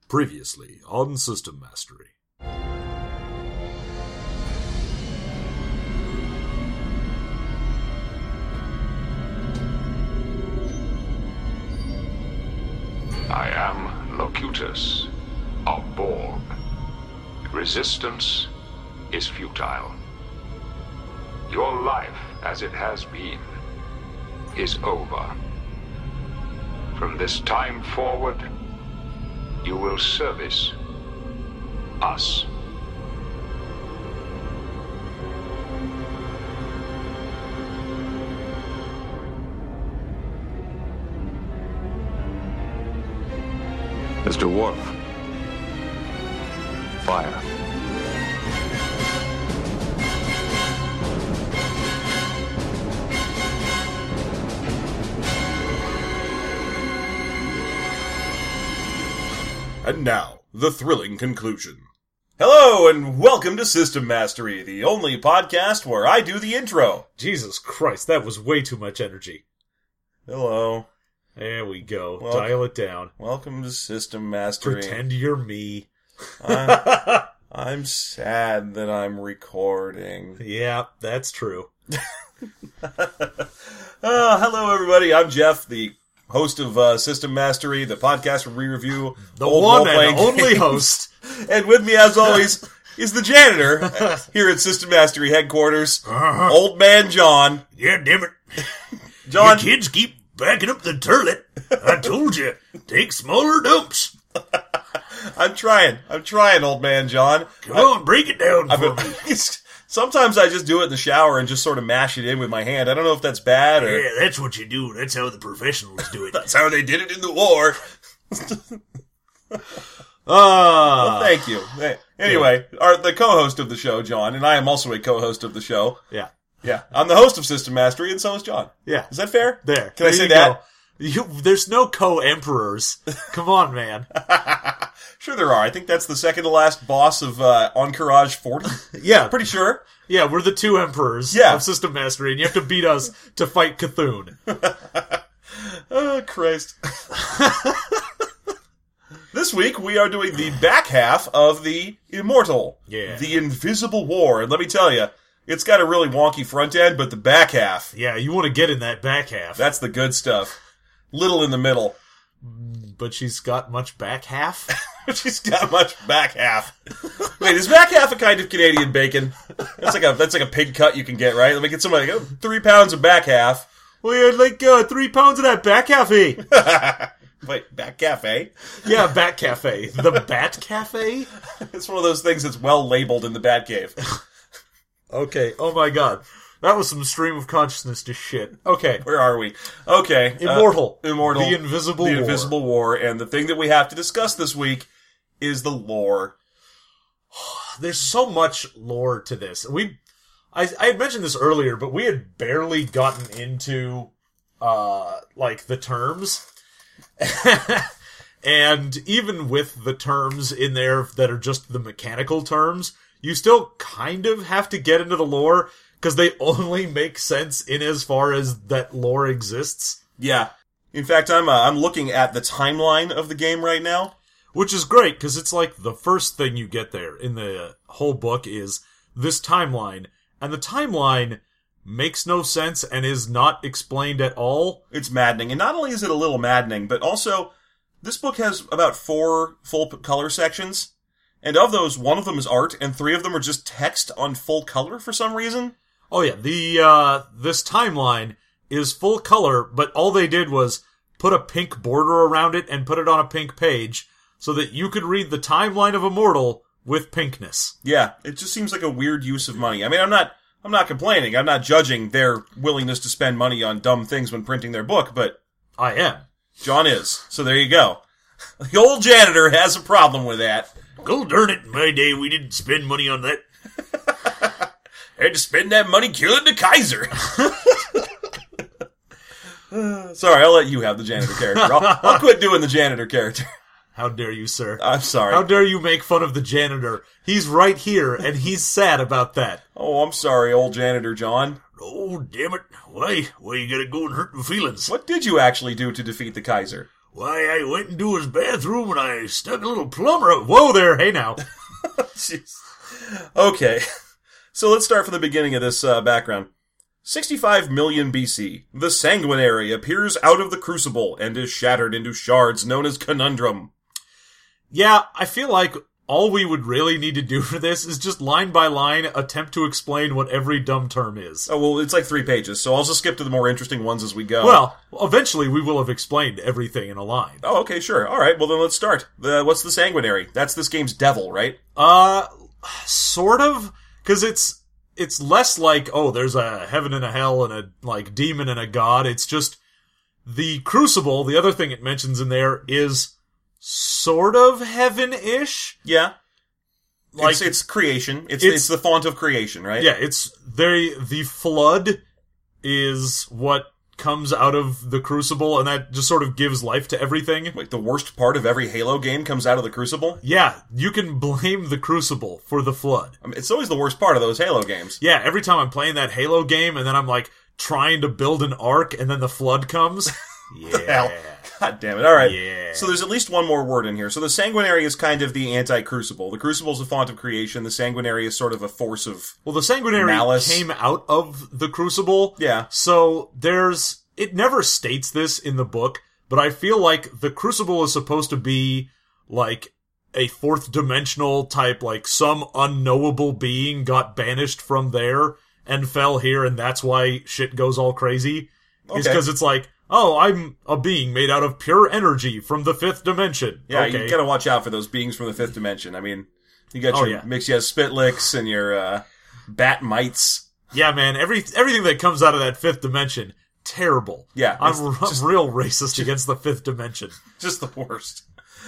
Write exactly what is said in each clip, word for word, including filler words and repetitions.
Previously on System Mastery. I am Locutus of Borg. Resistance is futile. Your life, as it has been, is over. From this time forward, you will service us. Mister Worf, fire. And now, the thrilling conclusion. Hello, and welcome to System Mastery, the only podcast where I do the intro. Jesus Christ, that was way too much energy. Hello. There we go. Well, Dial it down. Welcome to System Mastery. Pretend you're me. I'm, I'm sad that I'm recording. Yeah, that's true. uh, hello, everybody. I'm Jeff, the host of uh, System Mastery, the podcast where we review the old one role-playing and only games. host. And with me, as always, is the janitor uh, here at System Mastery headquarters, Uh-huh. Old Man John. Yeah, damn it. John, Your kids keep backing up the toilet. I told you, take smaller dumps. I'm trying. I'm trying, Old Man John. Come on, break it down I've for been- me. Sometimes I just do it in the shower and just sort of mash it in with my hand. I don't know if that's bad or... Yeah, that's what you do. That's how the professionals do it. That's how they did it in the war. Ah, Well, thank you. Hey, Anyway, our, the co-host of the show, John, and I am also a co-host of the show. yeah, Yeah, I'm the host of System Mastery, and so is John. yeah. Is that fair? There. Can I There say you that? go. You, there's no co-emperors. Come on, man. Sure there are. I think that's the second to last boss of uh, Encourage forty. Yeah, Pretty sure. yeah. We're the two emperors Yeah. of System Mastery, and you have to beat us to fight Cthulhu. Oh, Christ. This week, we are doing the back half of the Immortal. Yeah. The Invisible War. And let me tell you, it's got a really wonky front end, but the back half, Yeah, you want to get in that back half. that's the good stuff. Little in the middle. But she's got much back half? She's got much back half. Wait, is back half a kind of Canadian bacon? That's like a that's like a pig cut you can get, right? Let me get somebody oh, three pounds of back half. Well, yeah, like uh, three pounds of that back half, eh? Wait, back cafe? Yeah, Bat Cafe. The Bat Cafe? It's one of those things that's well labeled in the Bat Cave. Okay, oh my god. That was some stream of consciousness to shit. Okay. Where are we? Okay. Immortal. Uh, Immortal. The Invisible The War. Invisible War. And the thing that we have to discuss this week is the lore. There's so much lore to this. We, I, I had mentioned this earlier, but we had barely gotten into, uh, like, the terms. And even with the terms in there that are just the mechanical terms, you still kind of have to get into the lore, because they only make sense in as far as that lore exists. Yeah. In fact, I'm uh, I'm looking at the timeline of the game right now. Which is great, because it's like the first thing you get there in the whole book is this timeline, and the timeline makes no sense and is not explained at all. It's maddening. And not only is it a little maddening, but also, this book has about four full color sections. And of those, one of them is art, and three of them are just text on full color for some reason. Oh yeah, the, uh, this timeline is full color, but all they did was put a pink border around it and put it on a pink page so that you could read the timeline of Immortal with pinkness. Yeah, it just seems like a weird use of money. I mean, I'm not, I'm not complaining. I'm not judging their willingness to spend money on dumb things when printing their book, but I am. John is. So there you go. The old janitor has a problem with that. Go darn it, in my day we didn't spend money on that. Had to spend that money killing the Kaiser. Sorry, I'll let you have the janitor character. I'll, I'll quit doing the janitor character. How dare you, sir? I'm sorry. How dare you make fun of the janitor? He's right here, and he's sad about that. Oh, I'm sorry, old janitor John. Oh, damn it. Why? Why you gotta go and hurt my feelings? What did you actually do to defeat the Kaiser? Why, I went into his bathroom and I stuck a little plumber up. Whoa there, hey now. Jeez. Okay, so let's start from the beginning of this uh, background. sixty-five million B C, the Sanguinary appears out of the Crucible and is shattered into shards known as Conundrum. Yeah, I feel like all we would really need to do for this is just line by line attempt to explain what every dumb term is. Oh, well, it's like three pages, so I'll just skip to the more interesting ones as we go. Well, eventually we will have explained everything in a line. Oh, okay, sure. All right, well then let's start. The, what's the Sanguinary? That's this game's devil, right? Uh, sort of, because it's it's less like, oh, there's a heaven and a hell and a, like, demon and a god. It's just the Crucible, the other thing it mentions in there, is sort of heaven-ish. Yeah. Like, it's, it's creation. It's, it's it's the font of creation, right? Yeah, it's they the flood is what comes out of the Crucible, and that just sort of gives life to everything. Like the worst part of every Halo game comes out of the Crucible? Yeah, you can blame the Crucible for the flood. I mean, it's always the worst part of those Halo games. Yeah, every time I'm playing that Halo game, and then I'm like trying to build an ark, and then the flood comes. Yeah. Hell. God damn it. All right. Yeah. So there's at least one more word in here. So the Sanguinary is kind of the anti-Crucible. The Crucible is a font of creation. The Sanguinary is sort of a force of... Well, the Sanguinary malice. Came out of the Crucible. Yeah. So there's... It never states this in the book, but I feel like the Crucible is supposed to be like a fourth dimensional type, like some unknowable being got banished from there and fell here, and that's why shit goes all crazy. Okay. Is because it's like, oh, I'm a being made out of pure energy from the fifth dimension. Yeah, okay. you gotta watch out for those beings from the fifth dimension. I mean, you got Oh, your yeah. mix, you have Spitlicks and your uh, Bat Mites. Yeah, man, every everything that comes out of that fifth dimension, terrible. Yeah, I'm, it's r- just- real racist against the fifth dimension. Just the worst.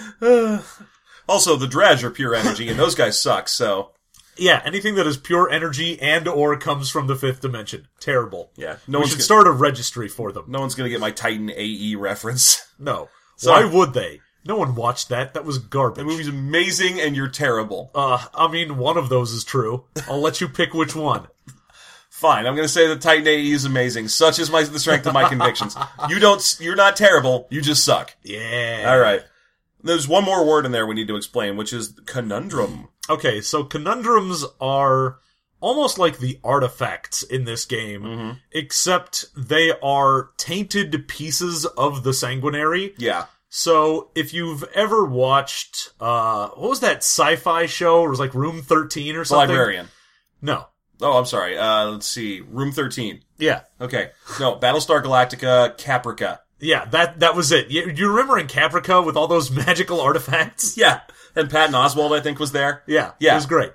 Uh, also, the Dredge are pure energy, and those guys suck, so... Yeah, anything that is pure energy and or comes from the fifth dimension, terrible. Yeah, no we one's should gonna, start a registry for them. no one's gonna get my Titan A E reference. No. Sorry. Why would they? No one watched that. That was garbage. The movie's amazing, and you're terrible. Uh, I mean, one of those is true. I'll let you pick which one. Fine, I'm gonna say that Titan A E is amazing. Such is my the strength of my convictions. You don't, you're not terrible. You just suck. Yeah. All right. There's one more word in there we need to explain, which is conundrum. Okay, so conundrums are almost like the artifacts in this game, Mm-hmm. except they are tainted pieces of the Sanguinary. Yeah. So, if you've ever watched, uh, what was that sci-fi show? It was like Room thirteen or The something? Librarian. No. Oh, I'm sorry. Uh, let's see. Room thirteen. Yeah. Okay. No, Battlestar Galactica, Caprica. Yeah, that that was it. You, you remember in Caprica with all those magical artifacts? Yeah. And Patton Oswalt, I think, was there. Yeah, Yeah. it was great.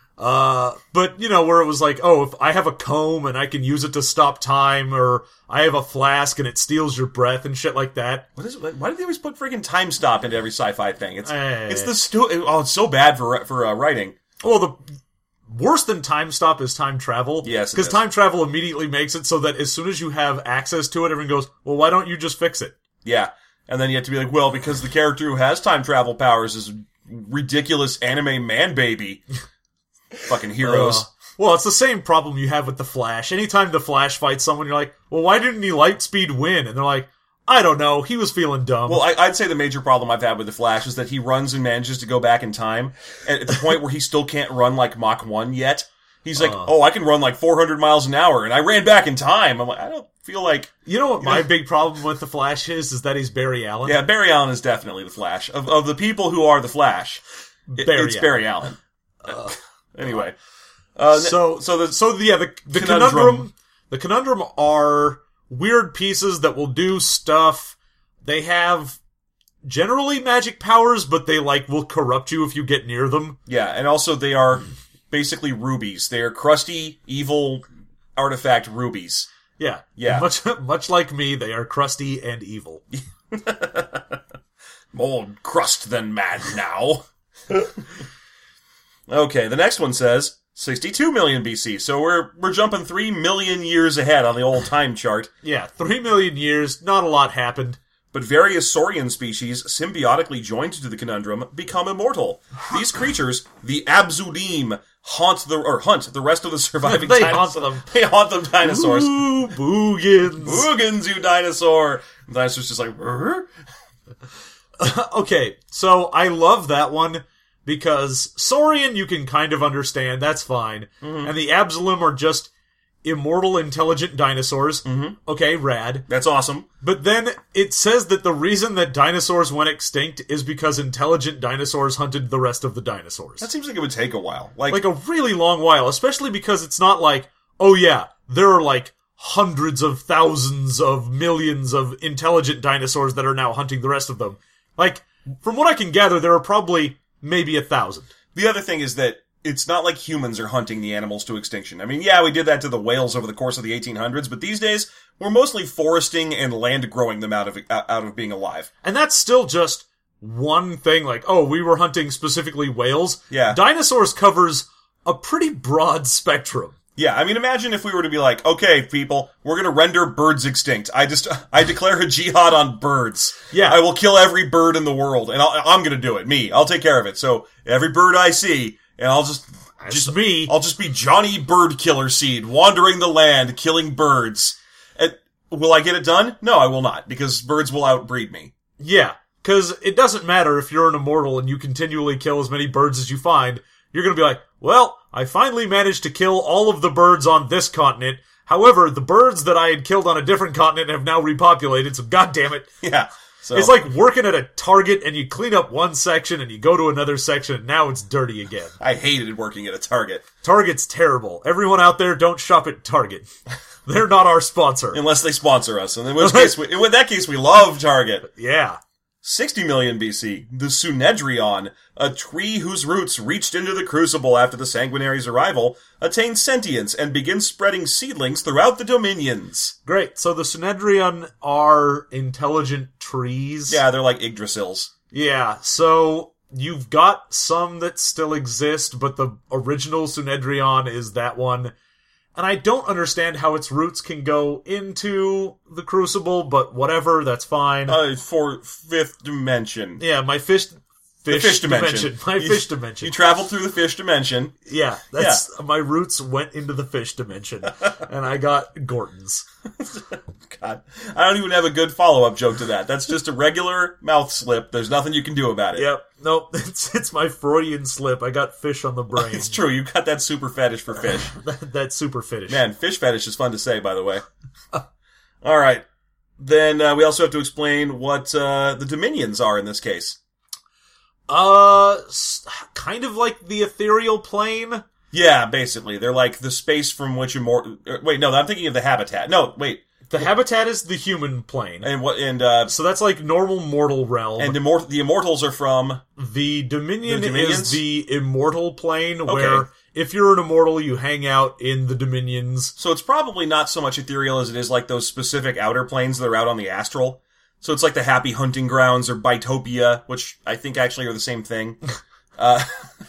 Uh, but, you know, where it was like, oh, if I have a comb and I can use it to stop time, or I have a flask and it steals your breath and shit like that. What is? Why do they always put friggin' time stop into every sci-fi thing? It's Eh. it's the stu- Oh, it's so bad for for uh, writing. Well, the worse than time stop is time travel. Yes, it Because is. time travel immediately makes it so that as soon as you have access to it, everyone goes, well, why don't you just fix it? Yeah. And then you have to be like, well, because the character who has time travel powers is a ridiculous anime man baby. Fucking heroes. Uh, well, it's the same problem you have with the Flash. Anytime the Flash fights someone, you're like, well, why didn't he Lightspeed win? And they're like, I don't know, he was feeling dumb. Well, I, I'd say the major problem I've had with the Flash is that he runs and manages to go back in time, and at the point where he still can't run like Mach one yet. He's like, Uh. oh, I can run like four hundred miles an hour, and I ran back in time. I'm like, I don't feel like... You know what my big problem with the Flash is? Is that he's Barry Allen. Yeah, Barry Allen is definitely the Flash. Of of the people who are the Flash, it- Barry it's Allen. Barry Allen. Anyway. Uh, So, so the so yeah, the the Conundrum. conundrum. the conundrum are weird pieces that will do stuff. They have generally magic powers, but they like will corrupt you if you get near them. Yeah, and also they are basically rubies. They are crusty, evil artifact rubies. Yeah, Yeah. Much much like me, they are crusty and evil. More crust than mad now. Okay, the next one says sixty-two million B C, so we're we're jumping three million years ahead on the old time chart. Yeah, three million years, not a lot happened. But various saurian species, symbiotically joined to the conundrum, become immortal. These creatures, the Abzudim, haunt the or hunt the rest of the surviving They dinosaurs. haunt them. They haunt them dinosaurs. Ooh, boogans. Boogans, you dinosaur! And the dinosaur's just like, "Rrr?" Okay, so I love that one because Saurian you can kind of understand, that's fine. Mm-hmm. And the Absalom are just immortal, intelligent dinosaurs. Mm-hmm. Okay, rad. That's awesome. But then it says that the reason that dinosaurs went extinct is because intelligent dinosaurs hunted the rest of the dinosaurs. That seems like it would take a while. Like, like a really long while, especially because it's not like, oh yeah, there are like hundreds of thousands of millions of intelligent dinosaurs that are now hunting the rest of them. Like, from what I can gather, there are probably maybe a thousand. The other thing is that it's not like humans are hunting the animals to extinction. I mean, yeah, we did that to the whales over the course of the eighteen hundreds, but these days, we're mostly foresting and land growing them out of out of being alive. And that's still just one thing, like, oh, we were hunting specifically whales. Yeah. Dinosaurs covers a pretty broad spectrum. Yeah, I mean, imagine if we were to be like, okay, people, we're gonna render birds extinct. I just, I declare a jihad on birds. Yeah. I will kill every bird in the world, and I'll, I'm gonna do it. Me. I'll take care of it. So, every bird I see, and I'll just, That's just me. I'll just be Johnny Bird Killer Seed, wandering the land, killing birds. And will I get it done? No, I will not, because birds will outbreed me. Yeah, because it doesn't matter if you're an immortal and you continually kill as many birds as you find. You're gonna be like, well, I finally managed to kill all of the birds on this continent. However, the birds that I had killed on a different continent have now repopulated, so goddammit. Yeah. So. It's like working at a Target and you clean up one section and you go to another section and now it's dirty again. I hated working at a Target. Target's terrible. Everyone out there, don't shop at Target. They're not our sponsor. Unless they sponsor us. And in which case, we, in that case, we love Target. Yeah. sixty million B C, the Sunedrion, a tree whose roots reached into the Crucible after the Sanguinary's arrival, attains sentience and begins spreading seedlings throughout the Dominions. Great. So the Sunedrion are intelligent trees? Yeah, they're like Yggdrasils. Yeah, so you've got some that still exist, but the original Sunedrion is that one. And I don't understand how its roots can go into the Crucible, but whatever, that's fine. Uh, for fifth dimension. Yeah, my fish... Fish, fish dimension. dimension. My you, fish dimension. You traveled through the fish dimension. Yeah, that's... Yeah. My roots went into the fish dimension, and I got Gortons. God. I don't even have a good follow-up joke to that. That's just a regular mouth slip. There's nothing you can do about it. Yep. Nope. It's, it's my Freudian slip. I got fish on the brain. It's true. You got that super fetish for fish. that, that super fetish. Man, fish fetish is fun to say, by the way. All right. Then uh, we also have to explain what uh, the Dominions are in this case. Uh, kind of like the ethereal plane. Yeah, basically. They're like the space from which immortal... Wait, no, I'm thinking of the habitat. No, wait. The habitat is the human plane. And what? And uh, so that's like normal mortal realm. And immort- the immortals are from... The Dominion the Dominions? is the immortal plane, okay. Where if you're an immortal, you hang out in the Dominions. So it's probably not so much ethereal as it is like those specific outer planes that are out on the astral. So it's like the Happy Hunting Grounds or Bitopia, which I think actually are the same thing. uh,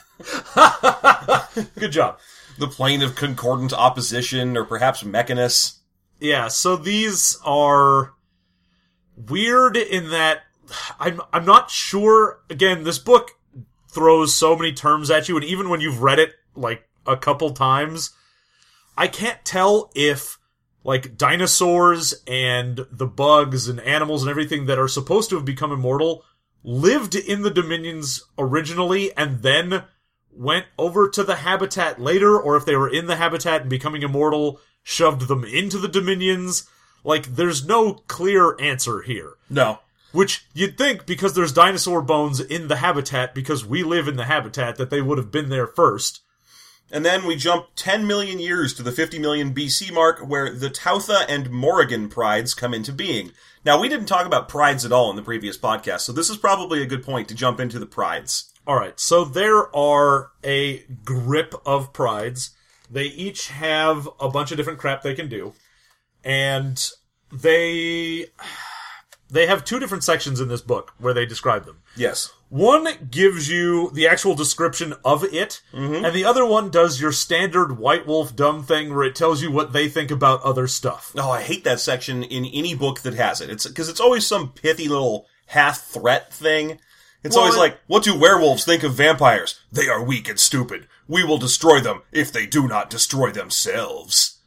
Good job. The plane of concordant opposition, or perhaps Mechanus. Yeah, so these are weird in that I'm I'm not sure. Again, this book throws so many terms at you, and even when you've read it like a couple times, I can't tell if like dinosaurs and the bugs and animals and everything that are supposed to have become immortal lived in the Dominions originally and then went over to the habitat later, or if they were in the habitat and becoming immortal, shoved them into the Dominions. Like, there's no clear answer here. No. Which you'd think, because there's dinosaur bones in the habitat, because we live in the habitat, that they would have been there first. And then we jump ten million years to the fifty million B C mark, where the Tautha and Morrigan prides come into being. Now, we didn't talk about prides at all in the previous podcast, so this is probably a good point to jump into the prides. Alright, so there are a grip of prides. They each have a bunch of different crap they can do. And they... They have two different sections in this book where they describe them. Yes. One gives you the actual description of it, mm-hmm. and the other one does your standard White Wolf dumb thing where it tells you what they think about other stuff. Oh, I hate that section in any book that has it. It's because it's always some pithy little half-threat thing. It's well, always like, what do werewolves think of vampires? They are weak and stupid. We will destroy them if they do not destroy themselves.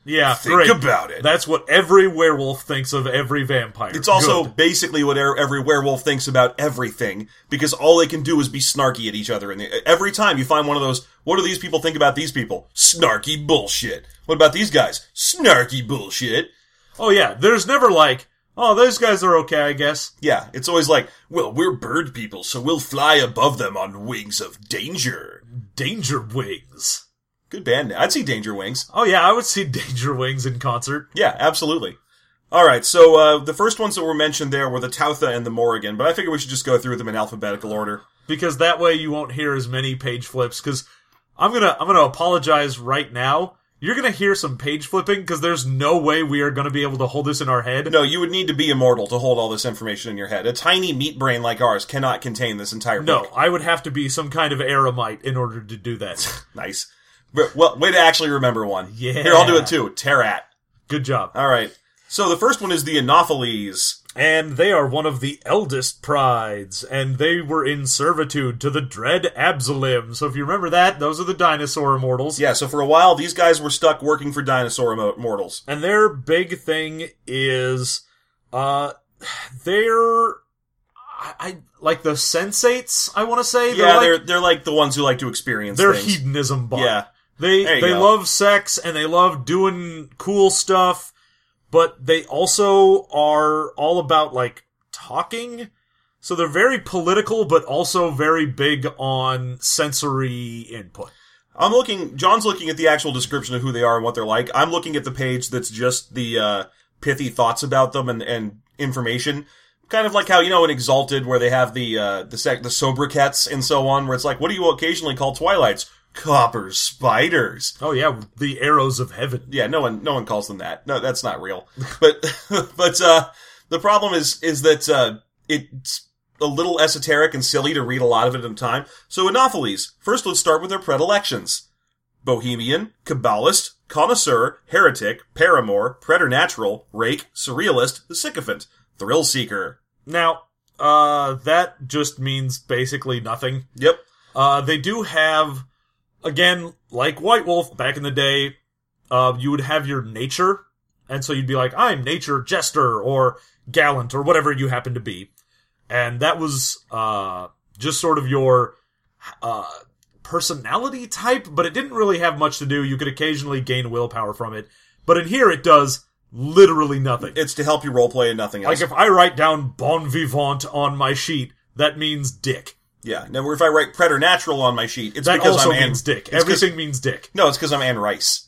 Yeah, Think great. about it. That's what every werewolf thinks of every vampire. It's also Good. basically what er- every werewolf thinks about everything, because all they can do is be snarky at each other. And they, every time you find one of those, what do these people think about these people? Snarky bullshit. What about these guys? Snarky bullshit. Oh yeah, there's never like, oh, those guys are okay, I guess. Yeah, it's always like, well, we're bird people, so we'll fly above them on wings of danger. Danger Wings. Good band name. I'd see Danger Wings. Oh yeah, I would see Danger Wings in concert. Yeah, absolutely. Alright, so uh, the first ones that were mentioned there were the Tautha and the Morrigan, but I figure we should just go through them in alphabetical order. Because that way you won't hear as many page flips, because I'm gonna, I'm gonna apologize right now. You're gonna hear some page flipping, because there's no way we are gonna be able to hold this in our head. No, you would need to be immortal to hold all this information in your head. A tiny meat brain like ours cannot contain this entire No, book. I would have to be some kind of eremite in order to do that. Nice. Well, way to actually remember one. Yeah. Here, I'll do it too. Terrat. Good job. Alright. So the first one is the Anopheles. And they are one of the eldest prides, and they were in servitude to the dread Absalim. So if you remember that, those are the dinosaur immortals. Yeah, so for a while, these guys were stuck working for dinosaur immortals. And their big thing is, uh, they're, I, I like the sensates, I want to say. Yeah, like, they're they're like the ones who like to experience they're things. hedonism bot. Yeah. They There you they go. love sex and they love doing cool stuff, but they also are all about like talking. So they're very political, but also very big on sensory input. I'm looking, John's looking at the actual description of who they are and what they're like. I'm looking at the page that's just the uh, pithy thoughts about them and, and information. Kind of like how, you know, in Exalted, where they have the uh, the sec- the sobriquets and so on, where it's like, what do you occasionally call Twilights? Copper spiders. Oh yeah, the arrows of heaven. Yeah, no one no one calls them that. No, that's not real. But but uh, the problem is is that uh, it's a little esoteric and silly to read a lot of it at a time. So Anopheles. First, let's start with their predilections: Bohemian, Kabbalist, Connoisseur, Heretic, Paramour, Preternatural, Rake, Surrealist, the Sycophant, Thrill Seeker. Now, uh, that just means basically nothing. Yep. Uh, they do have, again, like White Wolf back in the day, uh, you would have your nature, and so you'd be like, I'm nature jester, or gallant, or whatever you happen to be. And that was, uh, just sort of your, uh, personality type, but it didn't really have much to do. You could occasionally gain willpower from it. But in here, it does literally nothing. It's to help you roleplay and nothing else. Like, if I write down bon vivant on my sheet, that means dick. Yeah. Now, if I write preternatural on my sheet, it's That because also I'm Anne... means dick. it's 'cause- Everything means dick. No, it's because I'm Anne Rice.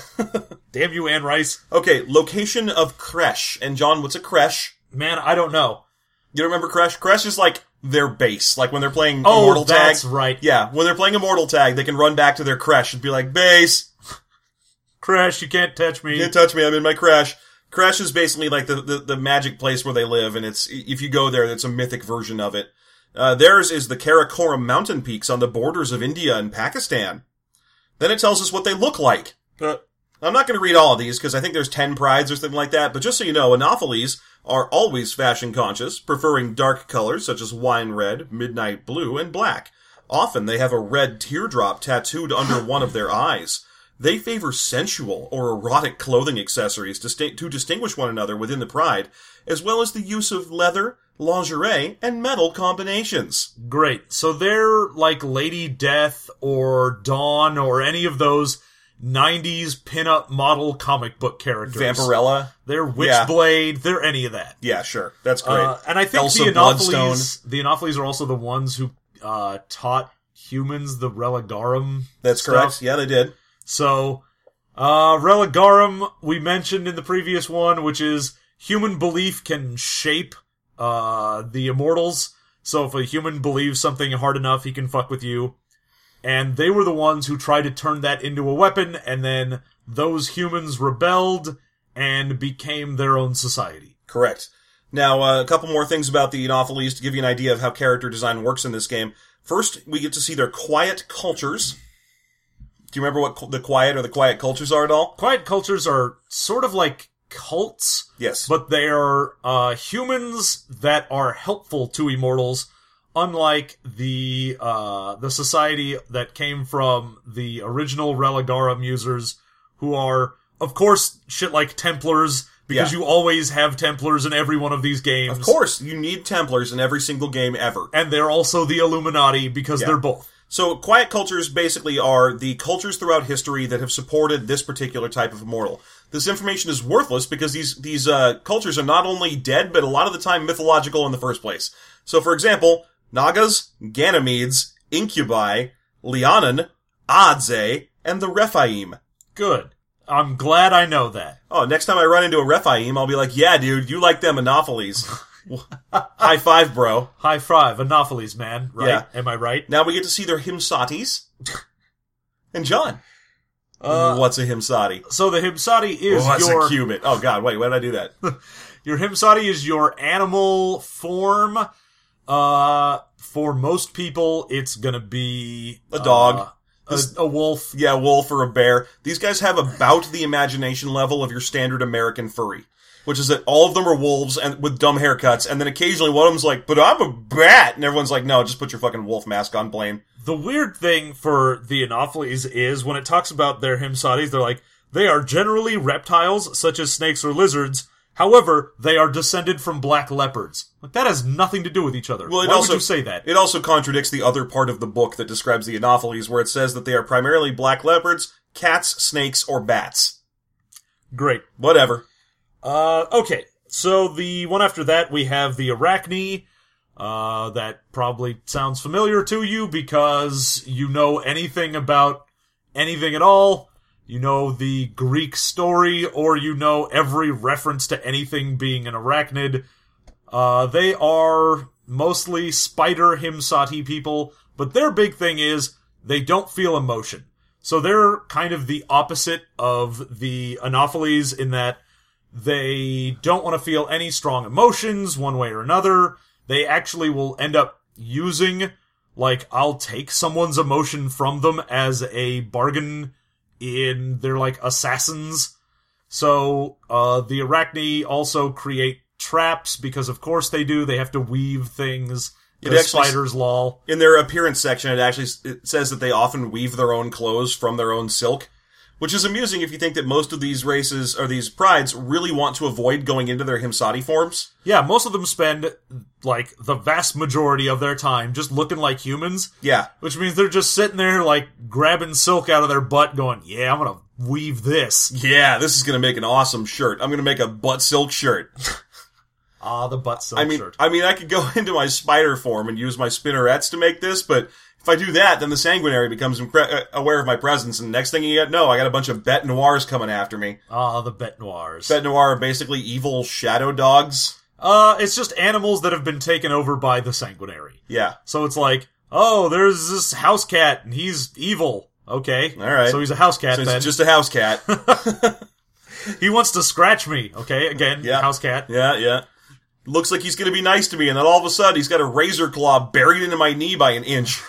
Damn you, Anne Rice. Okay, location of creche. And John, what's a creche? Man, I don't know. You don't remember creche? Creche is like their base. Like when they're playing Oh, Immortal Tag. that's right. Yeah, when they're playing Immortal Tag, they can run back to their creche and be like, base, Crash, you can't touch me. you can't touch me, I'm in my creche. Creche is basically like the, the, the magic place where they live, and it's, if you go there, it's a mythic version of it. Uh, theirs is the Karakoram mountain peaks on the borders of India and Pakistan. Then it tells us what they look like. Uh, I'm not going to read all of these because I think there's ten prides or something like that, but just so you know, Anopheles are always fashion conscious, preferring dark colors such as wine red, midnight blue, and black. Often they have a red teardrop tattooed under one of their eyes. They favor sensual or erotic clothing accessories to, sta- to distinguish one another within the pride, as well as the use of leather, lingerie, and metal combinations. Great. So they're like Lady Death or Dawn or any of those nineties pinup model comic book characters. Vampirella. They're Yeah. Witchblade. They're any of that. Yeah, sure. That's great. Uh, and I think Elsa the Anopheles, Bloodstone. the Anopheles are also the ones who uh, taught humans the Religarum. That's stuff. correct. Yeah, they did. So, uh, Religarum we mentioned in the previous one, which is human belief can shape uh, the immortals. So if a human believes something hard enough, he can fuck with you. And they were the ones who tried to turn that into a weapon, and then those humans rebelled and became their own society. Correct. Now, uh, a couple more things about the Anopheles to give you an idea of how character design works in this game. First, we get to see their quiet cultures. Do you remember what cu- the quiet or the quiet cultures are at all? Quiet cultures are sort of like cults, Yes. but they are uh, humans that are helpful to immortals, unlike the uh, the society that came from the original Religarum users, who are of course, shit like Templars, because Yeah. you always have Templars in every one of these games. Of course, you need Templars in every single game ever. And they're also the Illuminati, because Yeah. they're both. So, quiet cultures basically are the cultures throughout history that have supported this particular type of immortal. This information is worthless because these these uh, cultures are not only dead, but a lot of the time mythological in the first place. So, for example, Nagas, Ganymedes, Incubi, Lianan, Adze, and the Rephaim. Good. I'm glad I know that. Oh, next time I run into a Rephaim, I'll be like, yeah, dude, you like them Anopheles. High five, bro. High five, Anopheles, man. Right? Yeah. Am I right? Now we get to see their Himsatis. And John. Uh, What's a Himsati? So the Himsati is Oh, that's your... a cubit. Oh, God, wait, why did I do that? Your Himsati is your animal form. Uh, for most people, it's gonna be... A dog. Uh, This- a, a wolf. Yeah, a wolf or a bear. These guys have about the imagination level of your standard American furry. Which is that all of them are wolves and with dumb haircuts, and then occasionally one of them's like, but I'm a bat! And everyone's like, no, just put your fucking wolf mask on, Blaine. The weird thing for the Anopheles is when it talks about their Himsatis, they're like, they are generally reptiles, such as snakes or lizards. However, they are descended from black leopards. Like, that has nothing to do with each other. Well, it Why also, would you say that? It also contradicts the other part of the book that describes the Anopheles, where it says that they are primarily black leopards, cats, snakes, or bats. Great. Whatever. Uh, okay. So the one after that, we have the Arachne. Uh, that probably sounds familiar to you because you know anything about anything at all. You know the Greek story, or you know every reference to anything being an arachnid. Uh, they are mostly spider Himsati people, but their big thing is they don't feel emotion. So they're kind of the opposite of the Anopheles in that they don't want to feel any strong emotions one way or another. They actually will end up using, like, I'll take someone's emotion from them as a bargain in their, like, assassins. So, uh, the Arachne also create traps, because of course they do. They have to weave things. It The actually- spiders, lol. In their appearance section, it actually it says that they often weave their own clothes from their own silk, which is amusing if you think that most of these races, or these prides, really want to avoid going into their Himsati forms. Yeah, most of them spend, like, the vast majority of their time just looking like humans. Yeah. Which means they're just sitting there, like, grabbing silk out of their butt going, yeah, I'm gonna weave this. Yeah, this is gonna make an awesome shirt. I'm gonna make a butt silk shirt. Ah, the butt silk I mean, shirt. I mean, I could go into my spider form and use my spinnerets to make this, but if I do that, then the sanguinary becomes impre- uh, aware of my presence, and next thing you know, I got a bunch of bête noirs coming after me. Ah, the bête noirs. Bête noir are basically evil shadow dogs. Uh, it's just animals that have been taken over by the sanguinary. Yeah. So it's like, oh, there's this house cat, and he's evil. Okay. Alright. So he's a house cat So then. it's just a house cat. He wants to scratch me. Okay, again, Yeah. house cat. Yeah, yeah. Looks like he's gonna be nice to me, and then all of a sudden he's got a razor claw buried into my knee by an inch.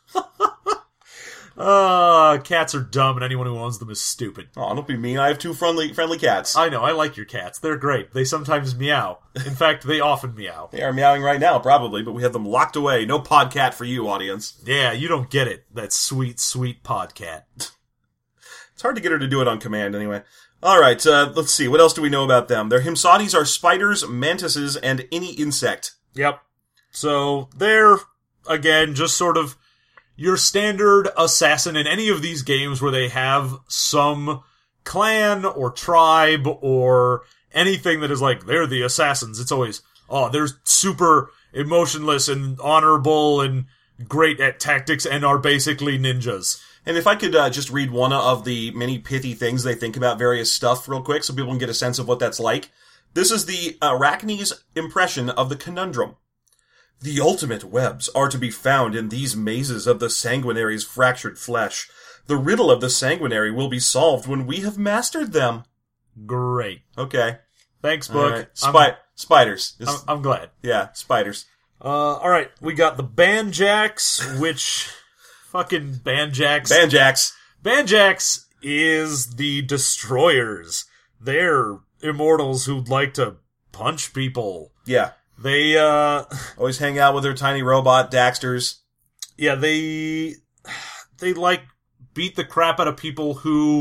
Uh, cats are dumb, and anyone who owns them is stupid. Oh, don't be mean. I have two friendly friendly cats. I know, I like your cats. They're great. They sometimes meow. In fact, they often meow. They are meowing right now, probably, but we have them locked away. No podcat for you, audience. Yeah, you don't get it. That sweet, sweet podcat. It's hard to get her to do it on command, anyway. Alright, uh, let's see. What else do we know about them? Their Himsatis are spiders, mantises, and any insect. Yep. So, they're, again, just sort of your standard assassin in any of these games where they have some clan or tribe or anything that is like, they're the assassins. It's always, oh, they're super emotionless and honorable and great at tactics and are basically ninjas. And if I could uh, just read one of the many pithy things they think about various stuff real quick so people can get a sense of what that's like. This is the Arachne's impression of the conundrum. The ultimate webs are to be found in these mazes of the sanguinary's fractured flesh. The riddle of the sanguinary will be solved when we have mastered them. Great. Okay. Thanks, book. Alright. I'm- Spi- spiders. I'm, This- I'm glad. yeah, spiders. Uh, alright, we got the Banjaks, which... fucking Banjaks. Banjaks. Banjaks is the Destroyers. They're immortals who'd like to punch people. Yeah. They, uh... Always hang out with their tiny robot Daxters. yeah, they... They, like, beat the crap out of people who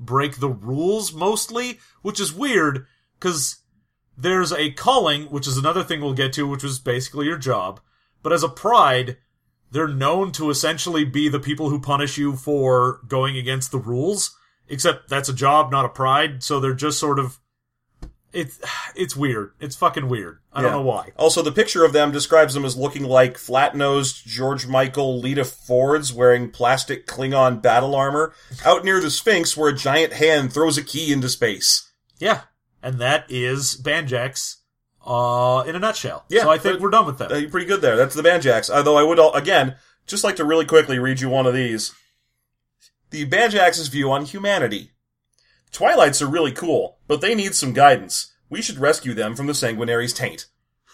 break the rules mostly, which is weird, because there's a calling, which is another thing we'll get to, which was basically your job. But as a pride, they're known to essentially be the people who punish you for going against the rules, except that's a job, not a pride, so they're just sort of... It's it's weird. It's fucking weird. I Yeah. don't know why. Also, the picture of them describes them as looking like flat-nosed George Michael Lita Fords wearing plastic Klingon battle armor out near the Sphinx where a giant hand throws a key into space. Yeah. And that is Banjax uh, in a nutshell. Yeah, so I think but- we're done with that. Uh, you're pretty good there. That's the Banjax. Although I would, al- again, just like to really quickly read you one of these. The Banjax's view on humanity. Twilights are really cool, but they need some guidance. We should rescue them from the Sanguinary's taint.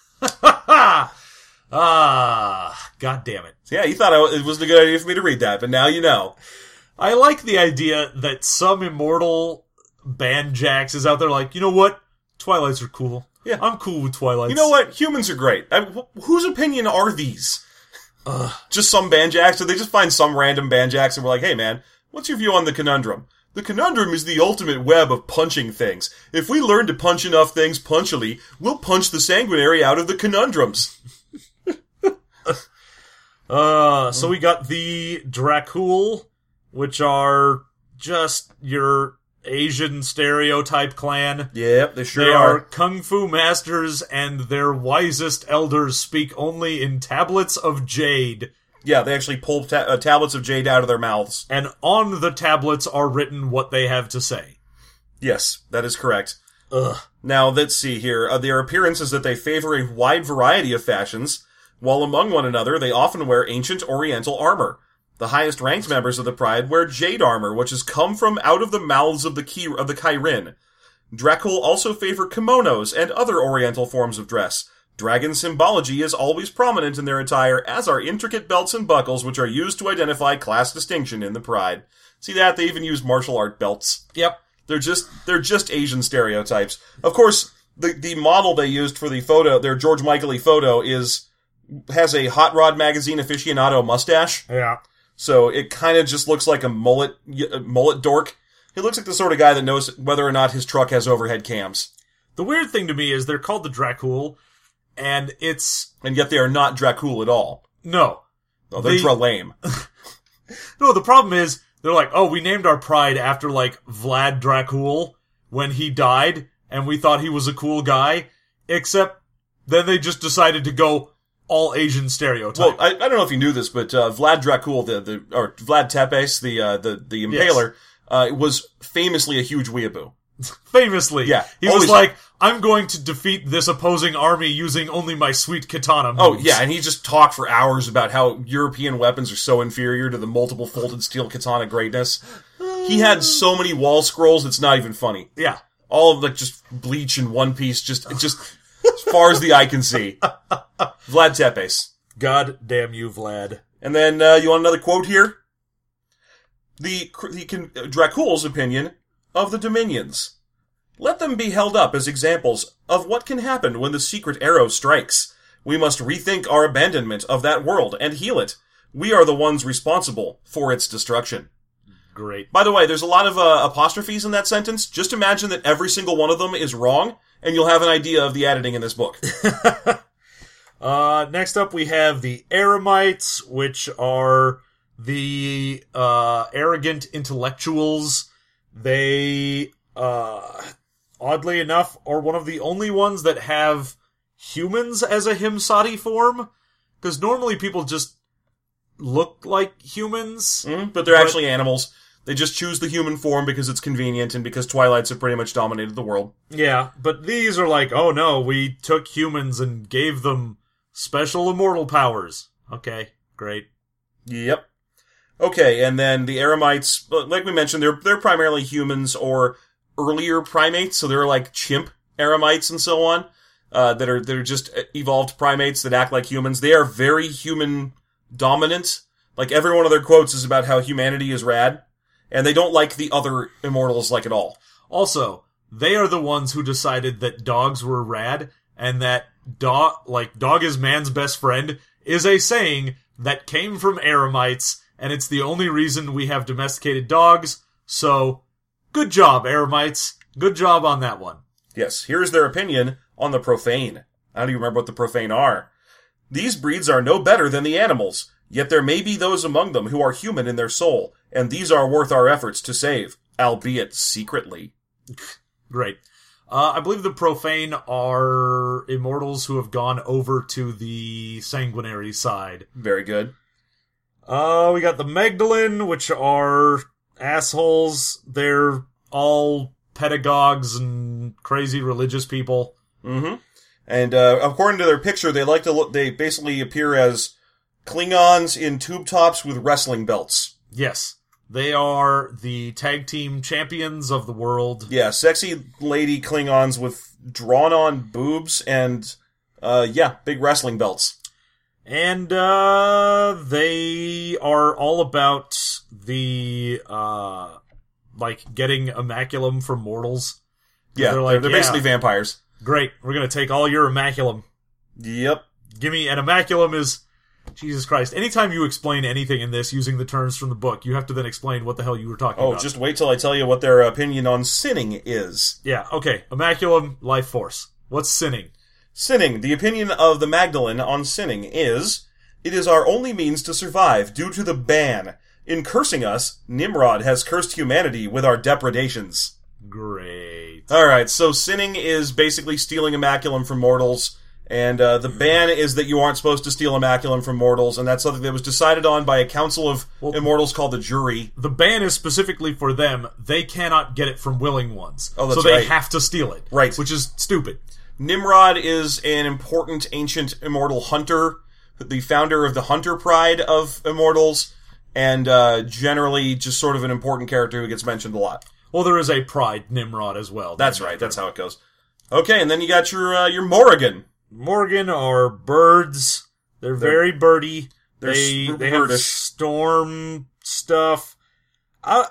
Ah, god damn it. So yeah, you thought I, it was a good idea for me to read that, but now you know. I like the idea that some immortal Banjax is out there like, you know what? Twilights are cool. Yeah. I'm cool with Twilights. You know what? Humans are great. I, wh- whose opinion are these? Ugh. Just some Banjax? Did they just find some random Banjax and we're like, hey man, what's your view on the conundrum? The conundrum is the ultimate web of punching things. If we learn to punch enough things punchily, we'll punch the Sanguinary out of the conundrums. Uh, so we got the Dracul, which are just your Asian stereotype clan. Yep, they sure They are. are kung fu masters, and their wisest elders speak only in tablets of jade. Yeah, they actually pull ta- uh, tablets of jade out of their mouths. And on the tablets are written what they have to say. Yes, that is correct. Ugh. Now, let's see here. Uh, their appearance is that they favor a wide variety of fashions, while among one another they often wear ancient oriental armor. The highest ranked members of the Pride wear jade armor, which has come from out of the mouths of the Ki- of the Kairin. Dracul also favor kimonos and other oriental forms of dress. Dragon symbology is always prominent in their attire, as are intricate belts and buckles, which are used to identify class distinction in the Pride. See that? They even use martial art belts. Yep. They're just they're just Asian stereotypes. Of course, the the model they used for the photo, their George Michael-y photo, is has a Hot Rod magazine aficionado mustache. Yeah. So it kind of just looks like a mullet a mullet dork. He looks like the sort of guy that knows whether or not his truck has overhead cams. The weird thing to me is they're called the Dracul, and it's... And yet they are not Dracul at all. No. Oh, they're They- Dralame. No, the problem is, they're like, oh, we named our pride after, like, Vlad Dracul when he died, and we thought he was a cool guy, except then they just decided to go all Asian stereotype. Well, I, I don't know if you knew this, but uh, Vlad Dracul, the, the or Vlad Tepes, the uh, the the Impaler, uh, was famously a huge weeaboo. Famously. Yeah, He always- was like, I'm going to defeat this opposing army using only my sweet katana moves. Oh, yeah, and he just talked for hours about how European weapons are so inferior to the multiple folded steel katana greatness. He had so many wall scrolls, it's not even funny. Yeah. All of, like, just Bleach and One Piece, just, just as far as the eye can see. Vlad Tepes. God damn you, Vlad. And then, uh, you want another quote here? The, the uh, Dracul's opinion of the Dominions. Let them be held up as examples of what can happen when the secret arrow strikes. We must rethink our abandonment of that world and heal it. We are the ones responsible for its destruction. Great. By the way, there's a lot of uh, apostrophes in that sentence. Just imagine that every single one of them is wrong, and you'll have an idea of the editing in this book. Uh, next up we have the Eremites, which are the, uh, arrogant intellectuals. They, uh, oddly enough, are one of the only ones that have humans as a Himsati form. Because normally people just look like humans. Mm, but they're But- actually animals. They just choose the human form because it's convenient and because Twilights have pretty much dominated the world. Yeah, but these are like, oh no, we took humans and gave them special immortal powers. Okay, great. Yep. Okay, and then the Eremites, like we mentioned, they're they're primarily humans or earlier primates, so they're like chimp Eremites and so on, uh, that are that are just evolved primates that act like humans. They are very human dominant. Like every one of their quotes is about how humanity is rad, and they don't like the other immortals like at all. Also, they are the ones who decided that dogs were rad, and that dog, like, dog is man's best friend, is a saying that came from Eremites, and it's the only reason we have domesticated dogs, so Good job, Eremites. Good job on that one. Yes, here's their opinion on the profane. I don't even remember what the profane are. These breeds are no better than the animals, yet there may be those among them who are human in their soul, and these are worth our efforts to save, albeit secretly. Great. Uh, I believe the profane are immortals who have gone over to the sanguinary side. Very good. Uh, we got the Magdalene, which are assholes. They're all pedagogues and crazy religious people. Mm-hmm. And uh, according to their picture, they like to look. They basically appear as Klingons in tube tops with wrestling belts. Yes. They are the tag team champions of the world. Yeah, sexy lady Klingons with drawn-on boobs and, uh, yeah, big wrestling belts. And, uh, they are all about the, uh, like, getting immaculum from mortals. Yeah, they're, like, they're, they're yeah, basically vampires. Great, we're gonna take all your immaculum. Yep. Give me, an immaculum is... Jesus Christ. Anytime you explain anything in this using the terms from the book, you have to then explain what the hell you were talking Oh, about. just wait till I tell you what their opinion on sinning is. Yeah, okay. Immaculum, life force. What's sinning? Sinning. The opinion of the Magdalene on sinning is, it is our only means to survive due to the ban. In cursing us, Nimrod has cursed humanity with our depredations. Great. Alright, so sinning is basically stealing immaculum from mortals. And uh, the ban is that you aren't supposed to steal immaculum from mortals, and that's something that was decided on by a council of well, immortals called the Jury. The ban is specifically for them. They cannot get it from willing ones. Oh, that's so they right. have to steal it. Right. Which is stupid. Nimrod is an important ancient immortal hunter, the founder of the Hunter Pride of immortals, and uh, generally just sort of an important character who gets mentioned a lot. Well, there is a Pride Nimrod as well. That's right, that's how it goes. Okay, and then you got your uh, your Morrigan. Morgan are birds. They're, They're- very birdy. they're They super they have birdish. storm stuff. Uh,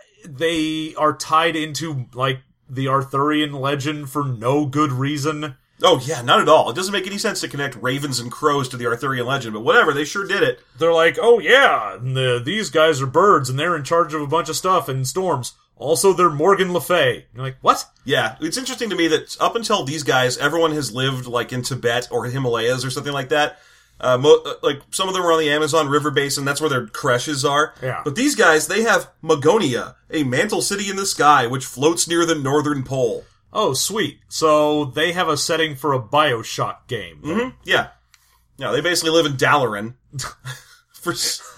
they are tied into like the Arthurian legend for no good reason. Oh yeah, not at all. It doesn't make any sense to connect ravens and crows to the Arthurian legend, but whatever, they sure did it. They're like, oh yeah, and the, these guys are birds and they're in charge of a bunch of stuff and storms. Also, they're Morgan Le Fay. You're like, what? Yeah, it's interesting to me that up until these guys, everyone has lived like in Tibet or Himalayas or something like that. Uh, mo- uh, like some of them are on the Amazon River basin. That's where their creches are. Yeah. But these guys, they have Magonia, a mantle city in the sky which floats near the northern pole. Oh, sweet. So they have a setting for a Bioshock game. Mm-hmm. Yeah. Yeah, they basically live in Dalaran. For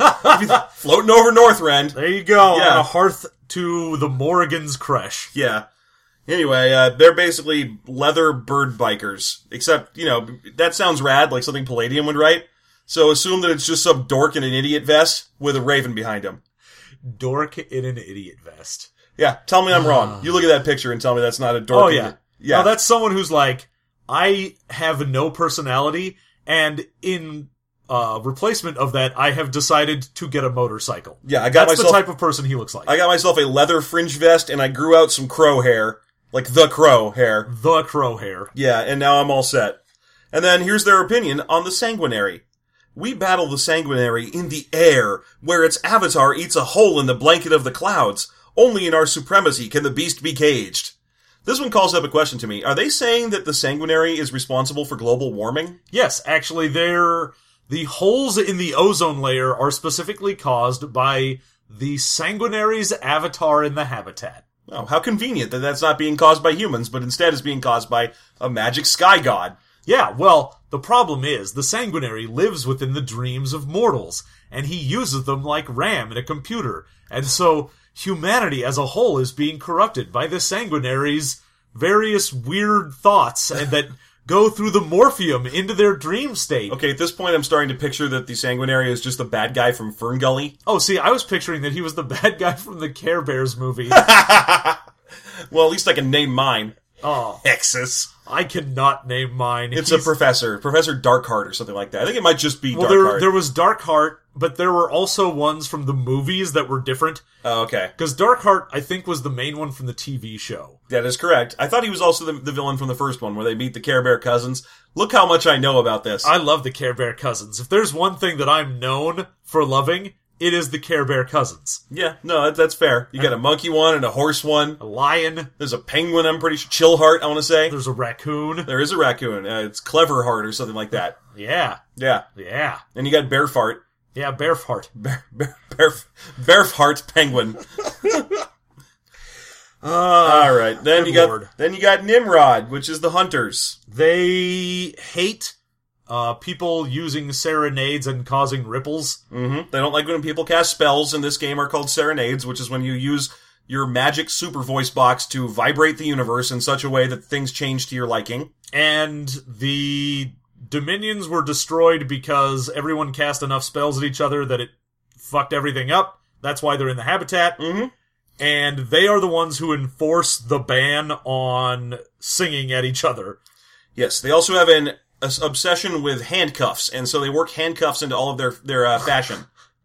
floating over Northrend. There you go. Yeah. On a hearth to the Morrigan's creche. Yeah. Anyway, uh, they're basically leather bird bikers. Except, you know, that sounds rad, like something Palladium would write. So assume that it's just some dork in an idiot vest with a raven behind him. Dork in an idiot vest. Yeah, tell me I'm wrong. You look at that picture and tell me that's not a dork. Oh, yeah. Yeah. No, that's someone who's like, I have no personality, and in uh, replacement of that, I have decided to get a motorcycle. Yeah, I got That's myself- the type of person he looks like. I got myself a leather fringe vest and I grew out some crow hair. Like the crow hair. The crow hair. Yeah, and now I'm all set. And then here's their opinion on the Sanguinary. We battle the Sanguinary in the air, where its avatar eats a hole in the blanket of the clouds. Only in our supremacy can the beast be caged. This one calls up a question to me. Are they saying that the Sanguinary is responsible for global warming? Yes, actually, they're... The holes in the ozone layer are specifically caused by the Sanguinary's avatar in the habitat. Oh, how convenient that that's not being caused by humans, but instead is being caused by a magic sky god. Yeah, well, the problem is, the Sanguinary lives within the dreams of mortals, and he uses them like RAM in a computer, and so humanity as a whole is being corrupted by the Sanguinary's various weird thoughts, and that go through the morphium into their dream state. Okay, at this point I'm starting to picture that the Sanguinary is just the bad guy from Fern Gully. Oh, see, I was picturing that he was the bad guy from the Care Bears movie. Well, at least I can name mine. Oh, Exus. I cannot name mine. It's He's- a professor. Professor Darkheart or something like that. I think it might just be Well, there, Darkheart. there was Darkheart, but there were also ones from the movies that were different. Oh, okay. Because Darkheart, I think, was the main one from the T V show. That is correct. I thought he was also the, the villain from the first one, where they meet the Care Bear cousins. Look how much I know about this. I love the Care Bear cousins. If there's one thing that I'm known for loving, it is the Care Bear cousins. Yeah, no, that, that's fair. You got a monkey one and a horse one. A lion. There's a penguin, I'm pretty sure. Chillheart, I want to say. There's a raccoon. There is a raccoon. Uh, it's Cleverheart or something like that. Yeah. Yeah. Yeah. And you got Bearfart. Yeah, Bearfart. Bear, bear, bear, Bearfart penguin. Uh, All right. Then good you got lord. then you got Nimrod, which is the hunters. They hate uh, people using serenades and causing ripples. Mm-hmm. They don't like when people cast spells. In this game are called serenades, which is when you use your magic super voice box to vibrate the universe in such a way that things change to your liking. And the Dominions were destroyed because everyone cast enough spells at each other that it fucked everything up. That's why they're in the habitat. Mm-hmm. And they are the ones who enforce the ban on singing at each other. Yes, they also have an a, obsession with handcuffs, and so they work handcuffs into all of their their uh, fashion.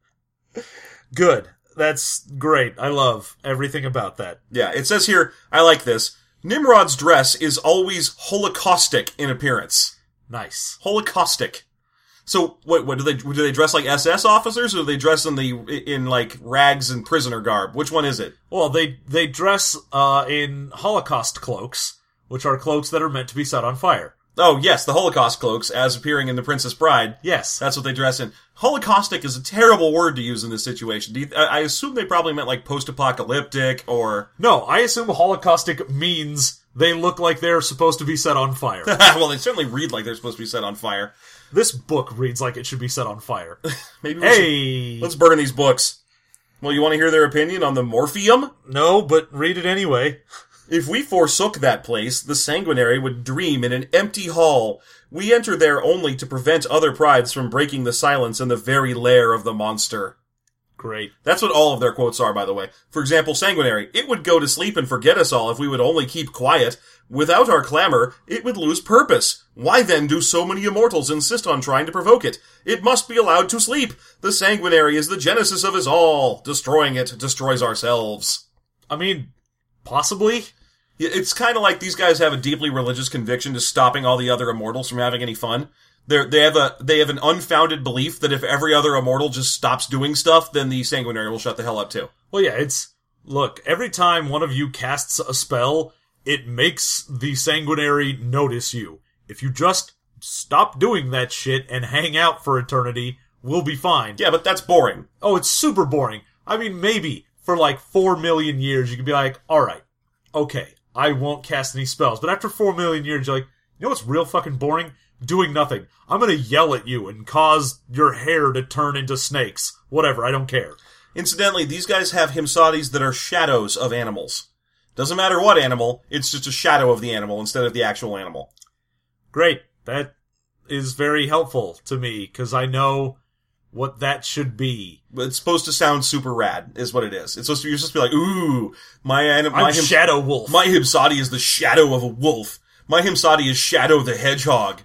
Good. That's great. I love everything about that. Yeah, it says here, I like this, Nimrod's dress is always holocaustic in appearance. Nice. Holocaustic. So, what, what do they do? They dress like S S officers, or do they dress in the in like rags and prisoner garb? Which one is it? Well, they they dress uh, in Holocaust cloaks, which are cloaks that are meant to be set on fire. Oh, yes, the Holocaust cloaks, as appearing in The Princess Bride. Yes, That's what they dress in. Holocaustic is a terrible word to use in this situation. Do you, I, I assume they probably meant like post-apocalyptic or... no. I assume Holocaustic means they look like they're supposed to be set on fire. well, they certainly read like they're supposed to be set on fire. This book reads like it should be set on fire. Maybe we Hey, should, let's burn these books. Well, you want to hear their opinion on the Morpheum? no, but read it anyway. If we forsook that place, the sanguinary would dream in an empty hall. We enter there only to prevent other prides from breaking the silence in the very lair of the monster. Great. That's what all of their quotes are, by the way. For example, sanguinary. It would go to sleep and forget us all if we would only keep quiet. Without our clamor, it would lose purpose. Why then do so many immortals insist on trying to provoke it? It must be allowed to sleep. The sanguinary is the genesis of us all. Destroying it destroys ourselves. I mean, possibly. It's kind of like these guys have a deeply religious conviction to stopping all the other immortals from having any fun. They're, they have a they have an unfounded belief that if every other immortal just stops doing stuff, then the sanguinary will shut the hell up too. Well, yeah, it's... look, every time one of you casts a spell, it makes the sanguinary notice you. If you just stop doing that shit and hang out for eternity, we'll be fine. Yeah, but that's boring. Oh, it's super boring. I mean, maybe for like four million years you could be like, alright, okay, I won't cast any spells. But after four million years, you're like, you know what's real fucking boring? Doing nothing. I'm gonna yell at you and cause your hair to turn into snakes. Whatever, I don't care. Incidentally, these guys have himsadis that are shadows of animals. Doesn't matter what animal, it's just a shadow of the animal instead of the actual animal. Great. That is very helpful to me, because I know what that should be. It's supposed to sound super rad, is what it is. It's supposed to, you're supposed to be like, ooh, my, anim- my I'm him- Shadow Wolf. My himsadi is the shadow of a wolf. My himsadi is Shadow the Hedgehog.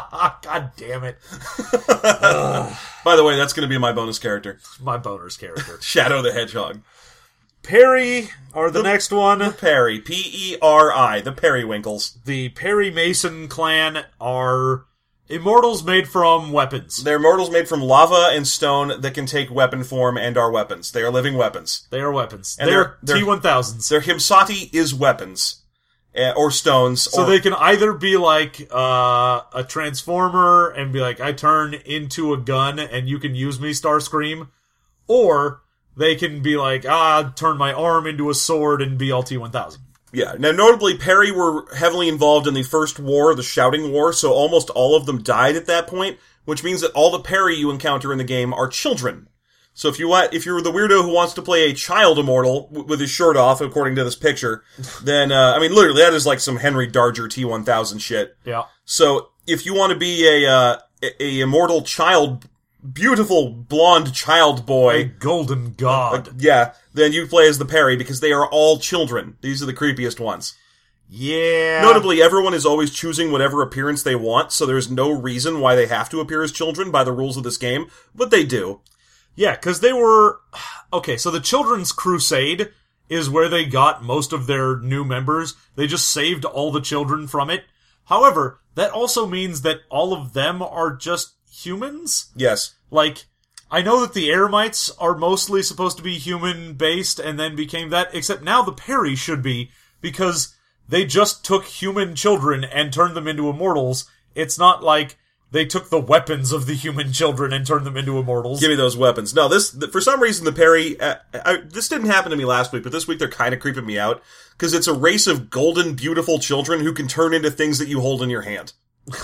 God damn it. By the way, that's going to be my bonus character. My boner's character. Shadow the Hedgehog. Perry are the, The- next one. Perry. P E R I. The Periwinkles. The Perry Mason clan are immortals made from weapons. They're mortals made from lava and stone that can take weapon form and are weapons. They are living weapons. They are weapons. And they're they're- T one thousands. Their himsati is weapons. Uh, or stones. So or, they can either be like uh, a transformer and be like, I turn into a gun and you can use me, Starscream. Or they can be like, ah, turn my arm into a sword and be all T one thousand. Yeah. Now, notably, Perry were heavily involved in the first war, the Shouting War, so almost all of them died at that point, which means that all the Perry you encounter in the game are children. So if you want, if you're the weirdo who wants to play a child immortal w- with his shirt off, according to this picture, then, uh, I mean, literally, that is like some Henry Darger T one thousand shit. Yeah. So if you want to be a, uh, a, a immortal child, beautiful blonde child A boy, golden god. uh, yeah, then you play as the Perry because they are all children. These are the creepiest ones. Yeah. Notably, everyone is always choosing whatever appearance they want, so there's no reason why they have to appear as children by the rules of this game, but they do. Yeah, because they were... Okay, so the Children's Crusade is where they got most of their new members. They just saved all the children from it. However, that also means that all of them are just humans? Yes. Like, I know that the Eremites are mostly supposed to be human-based and then became that, except now the Peri should be, because they just took human children and turned them into immortals. It's not like they took the weapons of the human children and turned them into immortals. Give me those weapons. No, this, for some reason, the Peri, uh, I, this didn't happen to me last week, but this week they're kind of creeping me out, because it's a race of golden, beautiful children who can turn into things that you hold in your hand.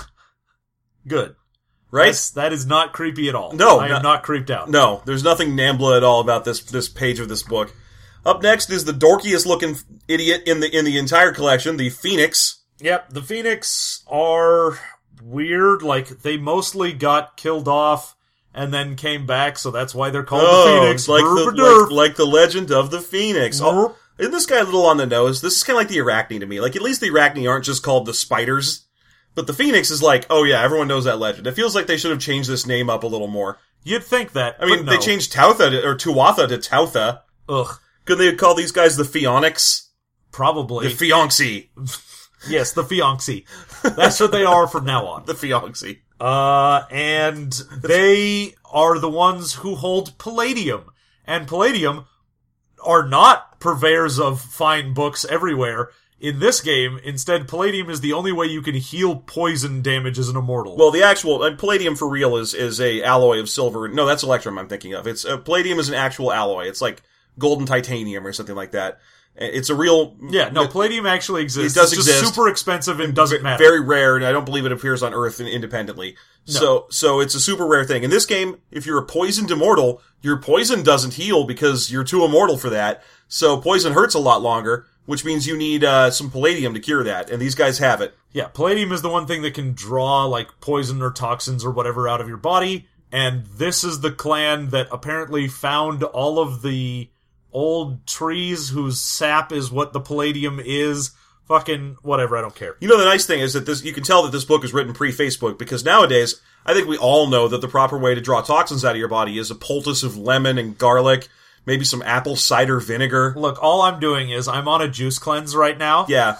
Good. Right? That's, that is not creepy at all. No. I am not, not creeped out. No, there's nothing Nambla at all about this this page of this book. Up next is the dorkiest looking idiot in the in the entire collection, the Phoenix. Yep, the Phoenix are weird. Like, they mostly got killed off and then came back, so that's why they're called oh, the Phoenix. It's like the, like, like the legend of the Phoenix. Oh, isn't this guy a little on the nose? This is kind of like the Arachne to me. Like, at least the Arachne aren't just called the spiders. But the Phoenix is like, oh yeah, everyone knows that legend. It feels like they should have changed this name up a little more. You'd think that. I mean, no. they changed Tautha to, or Tuatha to Tautha. Ugh. Could they call these guys the Pheonix? Probably. The Pheonxi. Yes, the Pheonxi. That's what they are from now on. The Pheonxi. Uh, and they are the ones who hold Palladium. And Palladium are not purveyors of fine books everywhere. In this game, instead, Palladium is the only way you can heal poison damage as an immortal. Well, the actual uh, Palladium for real is is a alloy of silver. No, that's Electrum I'm thinking of. It's uh, Palladium is an actual alloy. It's like golden titanium or something like that. It's a real... Yeah, no, it, Palladium actually exists. It does it's exist. Just super expensive and doesn't matter. Very rare, and I don't believe it appears on Earth independently. No. So so it's a super rare thing. In this game, if you're a poisoned immortal, your poison doesn't heal because you're too immortal for that. So poison hurts a lot longer, which means you need uh, some Palladium to cure that, and these guys have it. Yeah, Palladium is the one thing that can draw, like, poison or toxins or whatever out of your body, and this is the clan that apparently found all of the old trees whose sap is what the Palladium is. Fucking whatever, I don't care. You know, the nice thing is that this you can tell that this book is written pre-Facebook, because nowadays, I think we all know that the proper way to draw toxins out of your body is a poultice of lemon and garlic, maybe some apple cider vinegar. Look, all I'm doing is I'm on a juice cleanse right now. Yeah.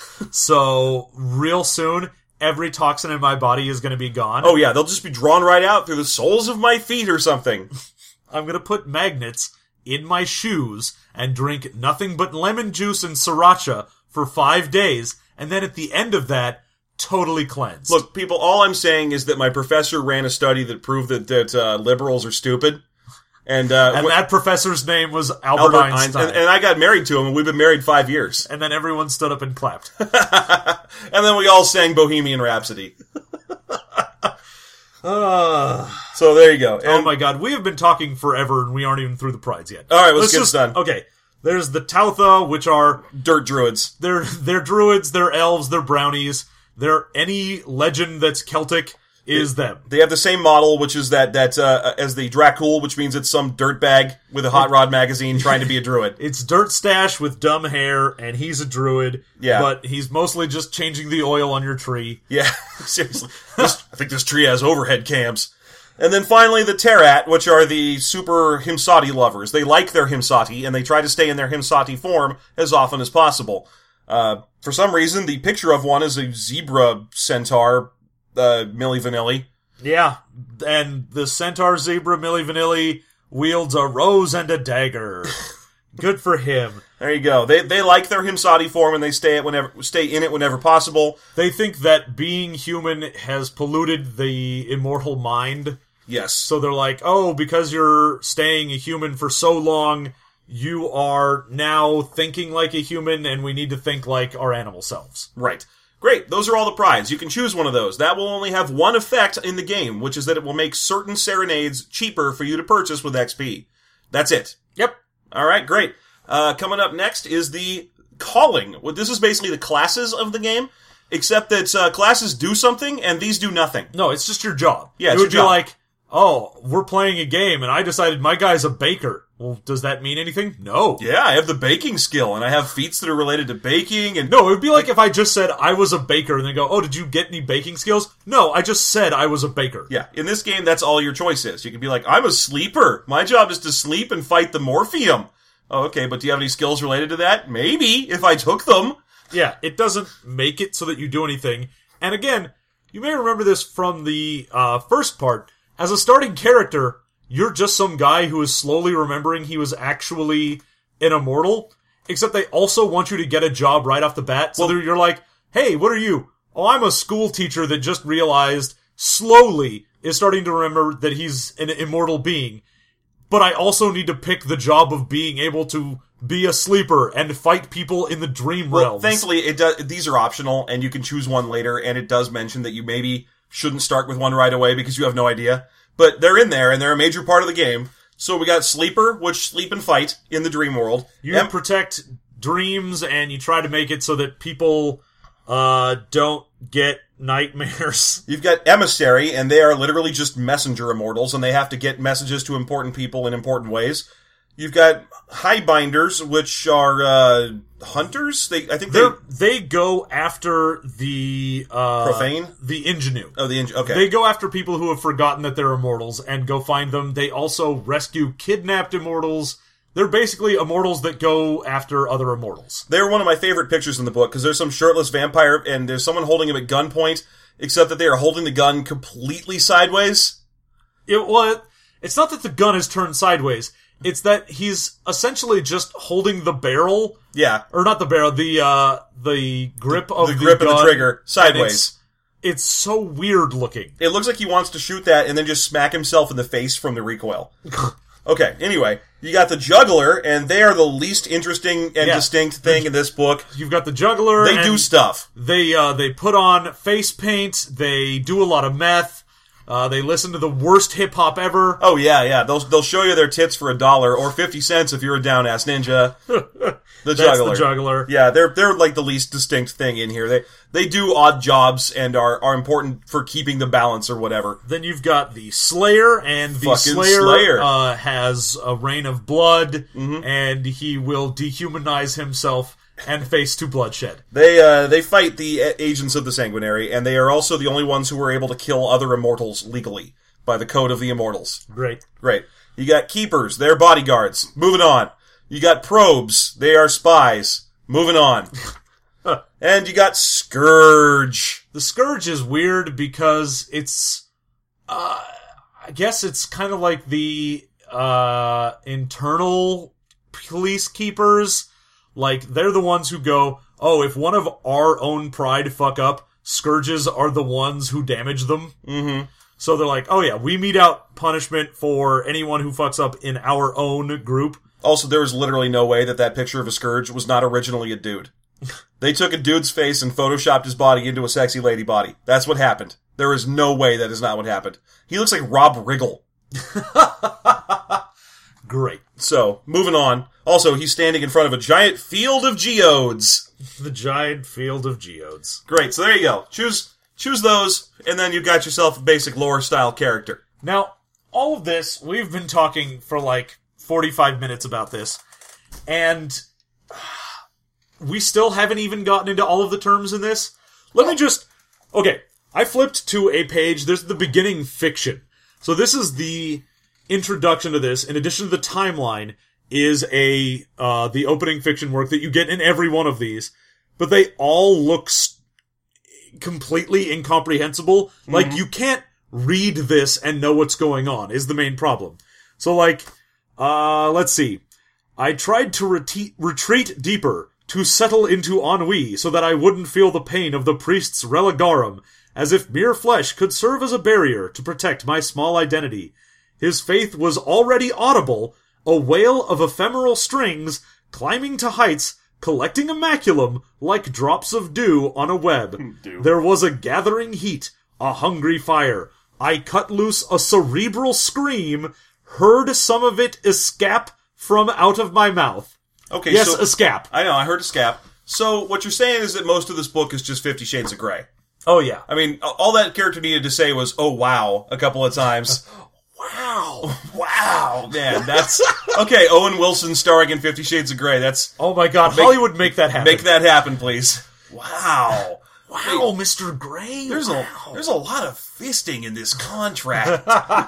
So, real soon, every toxin in my body is going to be gone. Oh yeah, they'll just be drawn right out through the soles of my feet or something. I'm going to put magnets in my shoes and drink nothing but lemon juice and sriracha for five days, and then at the end of that, totally cleansed. Look, people, all I'm saying is that my professor ran a study that proved that, that uh, liberals are stupid. And, uh, and wh- that professor's name was Albert, Albert Einstein. Einstein. And, and I got married to him, and we've been married five years. And then everyone stood up and clapped. And then we all sang Bohemian Rhapsody. uh, so there you go. And, oh my god, we have been talking forever, and we aren't even through the prides yet. Alright, let's, let's get just, it done. Okay, there's the Tautha, which are... dirt druids. They're, they're druids, they're elves, they're brownies. They're any legend that's Celtic is them. They have the same model, which is that, that uh, as the Dracul, which means it's some dirtbag with a hot rod magazine trying to be a druid. It's Dirt Stash with dumb hair, and he's a druid. Yeah. But he's mostly just changing the oil on your tree. Yeah, seriously. This, I think this tree has overhead cams. And then finally the Terat, which are the super Himsati lovers. They like their Himsati, and they try to stay in their Himsati form as often as possible. Uh, for some reason, the picture of one is a zebra centaur, uh, Milli Vanilli. Yeah, and the centaur zebra Milli Vanilli wields a rose and a dagger. Good for him. There you go. They they like their Himsati form, and they stay it whenever stay in it whenever possible. They think that being human has polluted the immortal mind. Yes. So they're like, oh, because you're staying a human for so long, you are now thinking like a human, and we need to think like our animal selves. Right. Great. Those are all the prides. You can choose one of those. That will only have one effect in the game, which is that it will make certain serenades cheaper for you to purchase with X P. That's it. Yep. All right, great. Uh, coming up next is the calling. Well, this is basically the classes of the game, except that uh, classes do something, and these do nothing. No, it's just your job. Yeah, it it's would your be job. like, oh, we're playing a game, and I decided my guy's a baker. Well, does that mean anything? No. Yeah, I have the baking skill, and I have feats that are related to baking, and... No, it would be like if I just said I was a baker, and then go, oh, did you get any baking skills? No, I just said I was a baker. Yeah, in this game, that's all your choice is. You can be like, I'm a sleeper. My job is to sleep and fight the Morpheum. Oh, okay, but do you have any skills related to that? Maybe, if I took them. Yeah, it doesn't make it so that you do anything. And again, you may remember this from the uh, first part. As a starting character, you're just some guy who is slowly remembering he was actually an immortal, except they also want you to get a job right off the bat. So well, you're like, hey, what are you? Oh, I'm a school teacher that just realized slowly is starting to remember that he's an immortal being. But I also need to pick the job of being able to be a sleeper and fight people in the dream well, realms. Thankfully, it does, these are optional, and you can choose one later, and it does mention that you maybe shouldn't start with one right away because you have no idea. But they're in there, and they're a major part of the game. So we got Sleeper, which sleep and fight in the dream world. You em- protect dreams, and you try to make it so that people uh, don't get nightmares. You've got Emissary, and they are literally just messenger immortals, and they have to get messages to important people in important ways. You've got Highbinders, which are uh, hunters. They, I think They're, they they go after the uh, profane, the ingenue. Oh, the ing- okay. They go after people who have forgotten that they're immortals and go find them. They also rescue kidnapped immortals. They're basically immortals that go after other immortals. They're one of my favorite pictures in the book because there's some shirtless vampire and there's someone holding him at gunpoint, except that they are holding the gun completely sideways. It well, it's not that the gun is turned sideways. It's that he's essentially just holding the barrel. Yeah. Or not the barrel, the, uh, the grip the, of the, the grip gun, of the trigger, sideways. It's, it's so weird looking. It looks like he wants to shoot that and then just smack himself in the face from the recoil. Okay, anyway, you got the Juggler, and they are the least interesting and yeah. distinct thing in this book. You've got the Juggler. They do stuff. They, uh, they put on face paint, they do a lot of meth. Uh, they listen to the worst hip-hop ever. Oh, yeah, yeah. They'll they'll show you their tits for a dollar, or fifty cents if you're a down-ass ninja. The That's Juggler. the Juggler. Yeah, they're they're like the least distinct thing in here. They they do odd jobs and are, are important for keeping the balance or whatever. Then you've got the Slayer, and the Fucking Slayer, Slayer. Uh, has a rain of blood, mm-hmm. and he will dehumanize himself and face to bloodshed. They uh, they fight the agents of the Sanguinary, and they are also the only ones who are able to kill other immortals legally by the code of the immortals. Great. Great. You got Keepers, they're bodyguards. Moving on. You got Probes, they are spies. Moving on. And you got Scourge. The Scourge is weird because it's, uh, I guess it's kind of like the, uh, internal police keepers. Like, they're the ones who go, oh, if one of our own pride fuck up, Scourges are the ones who damage them. Mm-hmm. So they're like, oh yeah, we mete out punishment for anyone who fucks up in our own group. Also, there was literally no way that that picture of a Scourge was not originally a dude. They took a dude's face and photoshopped his body into a sexy lady body. That's what happened. There is no way that is not what happened. He looks like Rob Riggle. Great. So, moving on. Also, he's standing in front of a giant field of geodes. The giant field of geodes. Great, so there you go. Choose choose those, and then you've got yourself a basic lore-style character. Now, all of this, we've been talking for like forty-five minutes about this, and we still haven't even gotten into all of the terms in this. Let me just... Okay, I flipped to a page, there's the beginning fiction. So this is the introduction to this. In addition to the timeline, is a uh the opening fiction work that you get in every one of these. But they all look s- completely incomprehensible. Mm-hmm. Like, you can't read this and know what's going on, is the main problem. So, like, uh, let's see. I tried to rete- retreat deeper, to settle into ennui, so that I wouldn't feel the pain of the priest's religarum, as if mere flesh could serve as a barrier to protect my small identity. His faith was already audible, a wail of ephemeral strings, climbing to heights, collecting immaculum, like drops of dew on a web. Dew. There was a gathering heat, a hungry fire. I cut loose a cerebral scream, heard some of it escape from out of my mouth. Okay, yes, so... escape. I know, I heard escape. So, what you're saying is that most of this book is just Fifty Shades of Grey. Oh, yeah. I mean, all that character needed to say was, oh, wow, a couple of times. Wow. Wow. Man, that's... Okay, Owen Wilson starring in Fifty Shades of Grey. That's... Oh, my God. Make, Hollywood, make that happen. Make that happen, please. Wow. Wow, Wait, Mister Grey. There's wow. a there's a lot of fisting in this contract.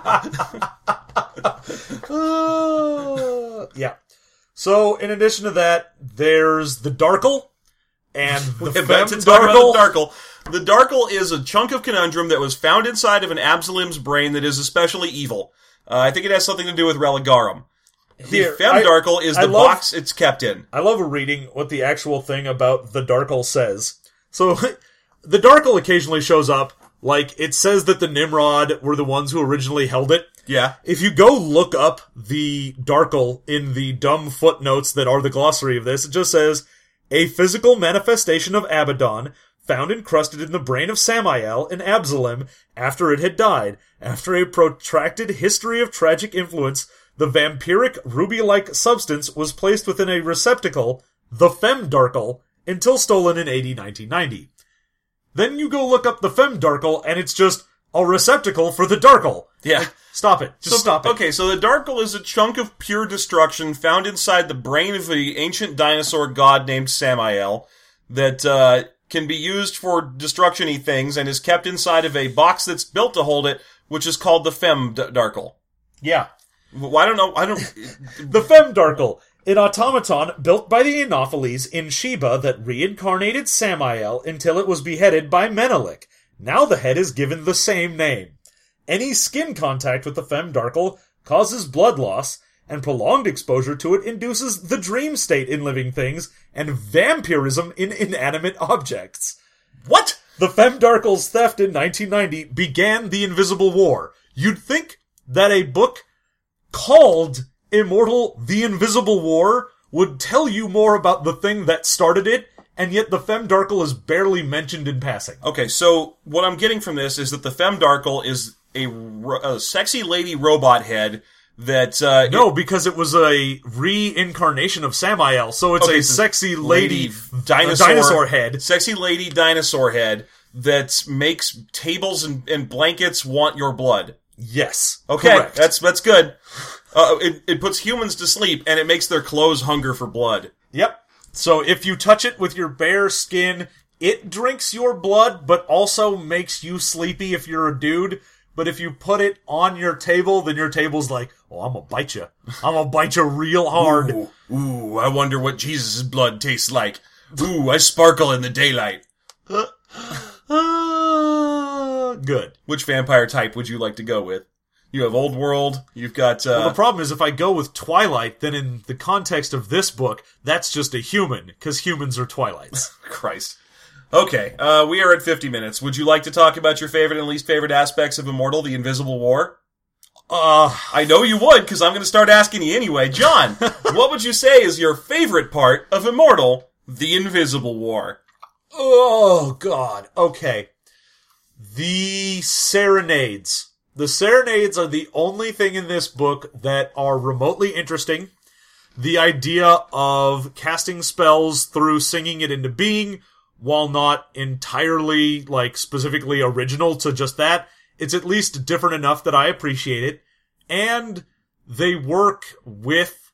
uh, yeah. So, in addition to that, there's the Darkle and the Fem Darkle. Darkle. The Darkle is a chunk of conundrum that was found inside of an Absalim's brain that is especially evil. Uh, I think it has something to do with Religarum. The Here, Femdarkle is I the love- box it's kept in. I love reading what the actual thing about the Darkle says. So, the Darkle occasionally shows up, like, it says that the Nimrod were the ones who originally held it. Yeah. If you go look up the Darkle in the dumb footnotes that are the glossary of this, it just says, a physical manifestation of Abaddon, found encrusted in the brain of Samael and Absalom after it had died. After a protracted history of tragic influence, the vampiric ruby-like substance was placed within a receptacle, the Femdarkle, until stolen in A D nineteen ninety. Then you go look up the Femdarkle, and it's just a receptacle for the Darkle. Yeah. Like, stop it. Just So- stop it. Okay, so the Darkle is a chunk of pure destruction found inside the brain of the ancient dinosaur god named Samael that uh, can be used for destruction-y things and is kept inside of a box that's built to hold it, which is called the Femdarkle. Yeah. Well, I don't know. I don't. The Femdarkle, an automaton built by the Anopheles in Sheba that reincarnated Samael until it was beheaded by Menelik. Now the head is given the same name. Any skin contact with the Femdarkle causes blood loss, and prolonged exposure to it induces the dream state in living things and vampirism in inanimate objects. What? The Femdarkle's theft in nineteen ninety began the Invisible War. You'd think that a book called Immortal The Invisible War would tell you more about the thing that started it, and yet the Femdarkle is barely mentioned in passing. Okay, so what I'm getting from this is that the Femdarkle is a, ro- a sexy lady robot head that... Uh, No, because it was a reincarnation of Samael, so it's Okay, a so sexy lady, lady dinosaur, dinosaur head. Sexy lady dinosaur head that makes tables and, and blankets want your blood. Yes. Okay, correct. that's that's good. Uh, it, it puts humans to sleep, and it makes their clothes hunger for blood. Yep. So if you touch it with your bare skin, it drinks your blood, but also makes you sleepy if you're a dude. But if you put it on your table, then your table's like, oh, I'm gonna bite you. I'm gonna bite you real hard. Ooh, ooh, I wonder what Jesus' blood tastes like. Ooh, I sparkle in the daylight. Uh, good. Which vampire type would you like to go with? You have Old World, you've got... Uh, Well, the problem is if I go with Twilight, then in the context of this book, that's just a human, because humans are Twilights. Christ. Okay, uh, we are at fifty minutes. Would you like to talk about your favorite and least favorite aspects of Immortal, The Invisible War? Uh, I know you would, because I'm going to start asking you anyway. John, what would you say is your favorite part of Immortal, The Invisible War? oh, God. Okay. The Serenades. The Serenades are the only thing in this book that are remotely interesting. The idea of casting spells through singing it into being, while not entirely, like, specifically original to just that, it's at least different enough that I appreciate it. And they work with,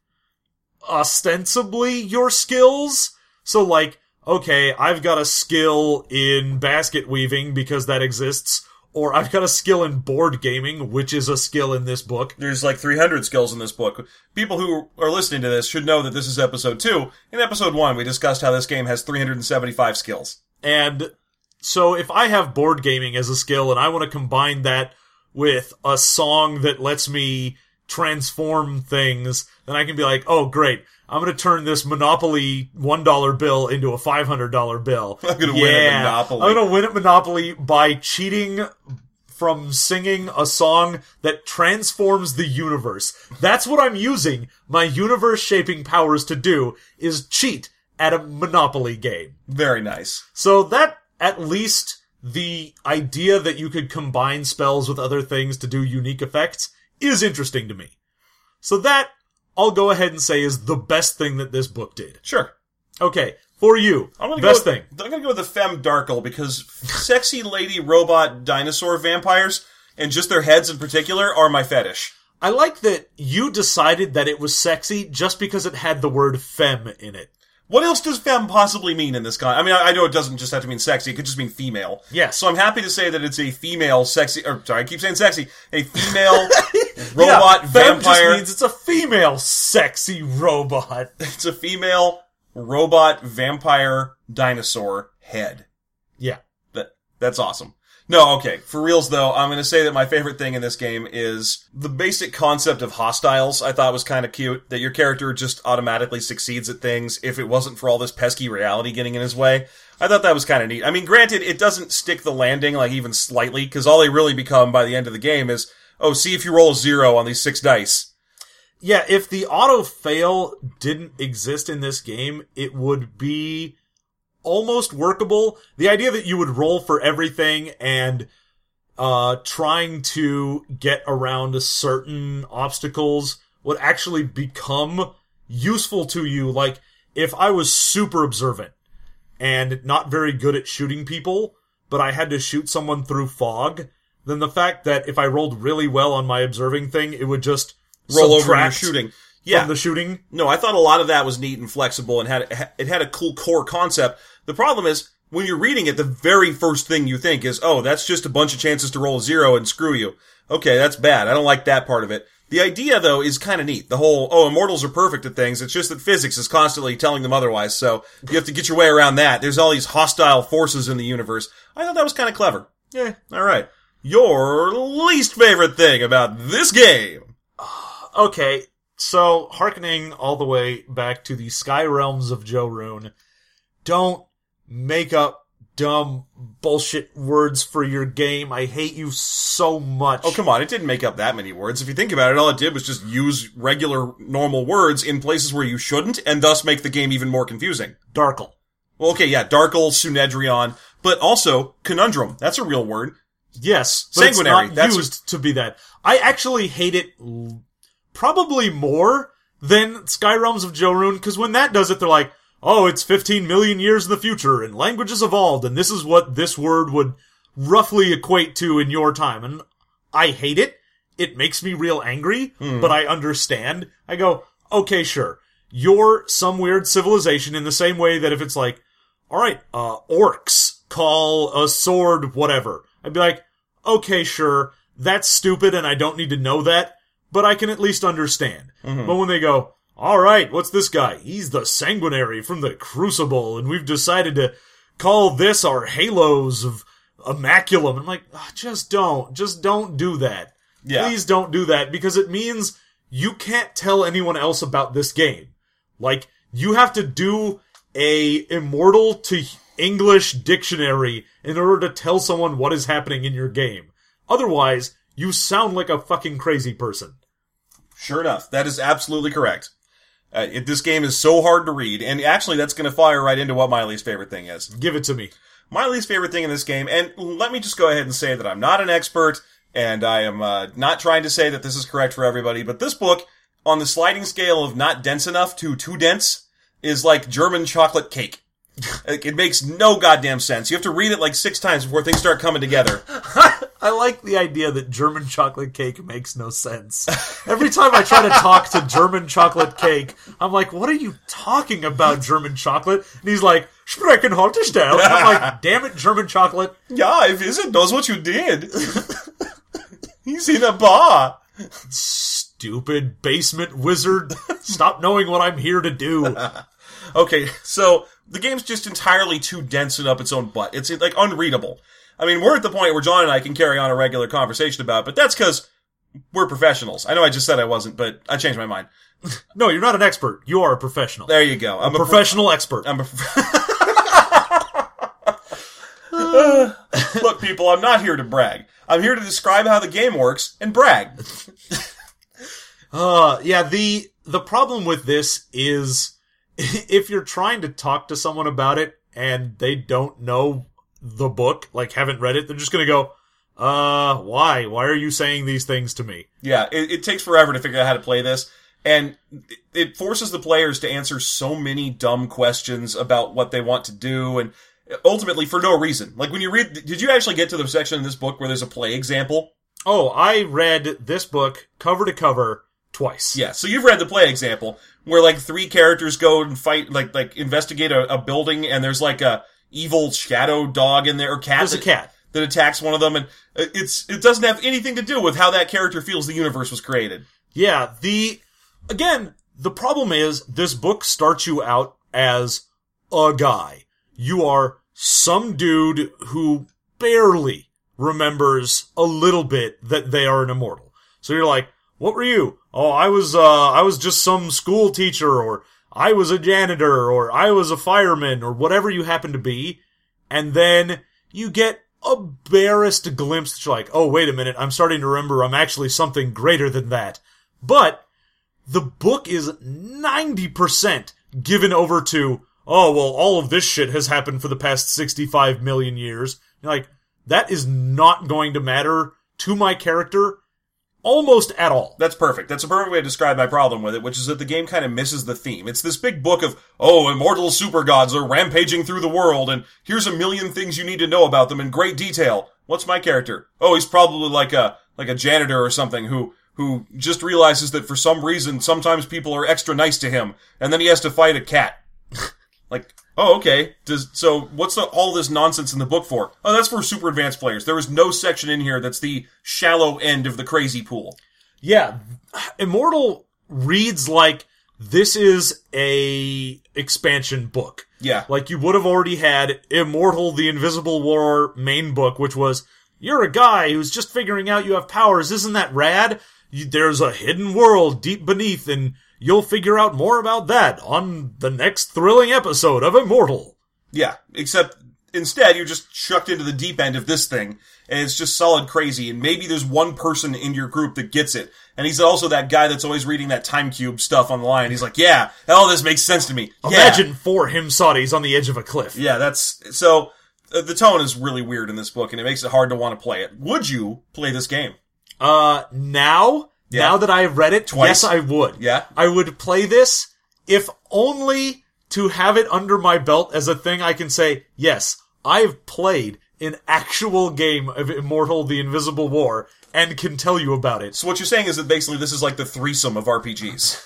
ostensibly, your skills. So, like, okay, I've got a skill in basket weaving because that exists, or I've got a skill in board gaming, which is a skill in this book. There's like three hundred skills in this book. People who are listening to this should know that this is episode two. In episode one, we discussed how this game has three hundred seventy-five skills. And so if I have board gaming as a skill and I want to combine that with a song that lets me transform things, then I can be like, oh, great. I'm going to turn this Monopoly one dollar bill into a five hundred dollar bill. I'm going to yeah. win at Monopoly. I'm going to win at Monopoly by cheating from singing a song that transforms the universe. That's what I'm using my universe-shaping powers to do, is cheat at a Monopoly game. Very nice. So that, at least, the idea that you could combine spells with other things to do unique effects is interesting to me. So that, I'll go ahead and say, is the best thing that this book did. Sure. Okay, for you, I'm gonna best go with, thing. I'm going to go with the Femdarkle because sexy lady robot dinosaur vampires, and just their heads in particular, are my fetish. I like that you decided that it was sexy just because it had the word femme in it. What else does femme possibly mean in this con? I mean, I, I know it doesn't just have to mean sexy. It could just mean female. Yes. So I'm happy to say that it's a female sexy, or sorry, I keep saying sexy, a female robot yeah, femme vampire. just means it's a female sexy robot. It's a female robot vampire dinosaur head. Yeah. That That's awesome. No, okay. For reals, though, I'm going to say that my favorite thing in this game is the basic concept of hostiles. I thought was kind of cute, that your character just automatically succeeds at things if it wasn't for all this pesky reality getting in his way. I thought that was kind of neat. I mean, granted, it doesn't stick the landing, like, even slightly, because all they really become by the end of the game is, oh, see if you roll a zero on these six dice. Yeah, if the auto-fail didn't exist in this game, it would be almost workable. The idea that you would roll for everything and uh trying to get around certain obstacles would actually become useful to you. Like, if I was super observant and not very good at shooting people, but I had to shoot someone through fog, then the fact that if I rolled really well on my observing thing, it would just roll over your shooting. Yeah. From the shooting. No, I thought a lot of that was neat and flexible and had it had a cool core concept. The problem is, when you're reading it, the very first thing you think is, oh, that's just a bunch of chances to roll a zero and screw you. Okay, that's bad. I don't like that part of it. The idea, though, is kind of neat. The whole, oh, immortals are perfect at things. It's just that physics is constantly telling them otherwise, so you have to get your way around that. There's all these hostile forces in the universe. I thought that was kind of clever. Yeah, alright. Your least favorite thing about this game? Okay, so, hearkening all the way back to the Sky Realms of Joe Rune, don't make up dumb bullshit words for your game. I hate you so much. Oh, come on. It didn't make up that many words. If you think about it, all it did was just use regular, normal words in places where you shouldn't, and thus make the game even more confusing. Darkle. Well, okay, yeah, Darkle, Sunedrion, but also Conundrum. That's a real word. Yes, but Sanguinary. It's not That's used a- to be that. I actually hate it l- probably more than Sky Realms of Joe Rune, because when that does it, they're like, oh, it's fifteen million years in the future, and languages evolved, and this is what this word would roughly equate to in your time. And I hate it. It makes me real angry, Hmm. but I understand. I go, okay, sure. You're some weird civilization in the same way that if it's like, alright, uh, orcs call a sword whatever. I'd be like, okay, sure, that's stupid and I don't need to know that, but I can at least understand. Mm-hmm. But when they go, alright, what's this guy? He's the Sanguinary from the Crucible, and we've decided to call this our Halos of Immaculum. I'm like, oh, just don't. Just don't do that. Yeah. Please don't do that, because it means you can't tell anyone else about this game. Like, you have to do a Immortal to English dictionary in order to tell someone what is happening in your game. Otherwise, you sound like a fucking crazy person. Sure enough. That is absolutely correct. Uh, it, this game is so hard to read, and actually that's going to fire right into what my least favorite thing is. Give it to me. My least favorite thing in this game, and let me just go ahead and say that I'm not an expert, and I am uh, not trying to say that this is correct for everybody, but this book, on the sliding scale of not dense enough to too dense, is like German chocolate cake. Like, it makes no goddamn sense. You have to read it like six times before things start coming together. I like the idea that German chocolate cake makes no sense. Every time I try to talk to German chocolate cake, I'm like, what are you talking about, German chocolate? And he's like, Sprechen heute stellen. I'm like, damn it, German chocolate. Yeah, I visit knows what you did. He's in a bar. Stupid basement wizard. Stop knowing what I'm here to do. Okay, so the game's just entirely too dense and up its own butt. It's like unreadable. I mean, we're at the point where John and I can carry on a regular conversation about it, but that's because we're professionals. I know I just said I wasn't, but I changed my mind. No, you're not an expert. You are a professional. There you go. I'm a, a professional pro- expert. I'm a uh, look, people, I'm not here to brag. I'm here to describe how the game works and brag. uh, yeah, the the problem with this is if you're trying to talk to someone about it and they don't know the book, like haven't read it, they're just gonna go, uh, why? Why are you saying these things to me? Yeah, it, it takes forever to figure out how to play this, and it forces the players to answer so many dumb questions about what they want to do, and ultimately for no reason. Like when you read, did you actually get to the section in this book where there's a play example? Oh, I read this book cover to cover twice. Yeah, so you've read the play example where like three characters go and fight, like like investigate a, a building, and there's like a evil shadow dog in there, or cat. There's that, a cat that attacks one of them, and it's it doesn't have anything to do with how that character feels the universe was created. Yeah, the again, the problem is this book starts you out as a guy. You are some dude who barely, remembers a little bit that they are an immortal. So you're like, what were you? Oh, I was, uh, I was just some school teacher, or I was a janitor, or I was a fireman, or whatever you happen to be. And then you get a barest glimpse that you're like, oh, wait a minute, I'm starting to remember I'm actually something greater than that. But the book is ninety percent given over to, oh, well, all of this shit has happened for the past sixty-five million years. You're like, that is not going to matter to my character almost at all. That's perfect. That's a perfect way to describe my problem with it, which is that the game kind of misses the theme. It's this big book of, oh, immortal super gods are rampaging through the world, and here's a million things you need to know about them in great detail. What's my character? Oh, he's probably like a, like a janitor or something who, who just realizes that for some reason sometimes people are extra nice to him, and then he has to fight a cat. Like, oh, okay. Does, so what's the, all this nonsense in the book for? Oh, that's for super advanced players. There is no section in here that's the shallow end of the crazy pool. Yeah. Immortal reads like this is a expansion book. Yeah. Like you would have already had Immortal, the Invisible War main book, which was, you're a guy who's just figuring out you have powers. Isn't that rad? You, there's a hidden world deep beneath, and you'll figure out more about that on the next thrilling episode of Immortal. Yeah, except instead you're just chucked into the deep end of this thing, and it's just solid crazy, and maybe there's one person in your group that gets it, and he's also that guy that's always reading that Time Cube stuff online. He's like, yeah, all this makes sense to me. Imagine yeah. four him Saudis on the edge of a cliff. Yeah, that's, so, uh, the tone is really weird in this book, and it makes it hard to want to play it. Would you play this game? Uh, now, yeah. now that I've read it, Twice? Yes, I would. Yeah? I would play this, if only to have it under my belt as a thing I can say, yes, I've played an actual game of Immortal, the Invisible War, and can tell you about it. So what you're saying is that basically this is like the threesome of R P Gs.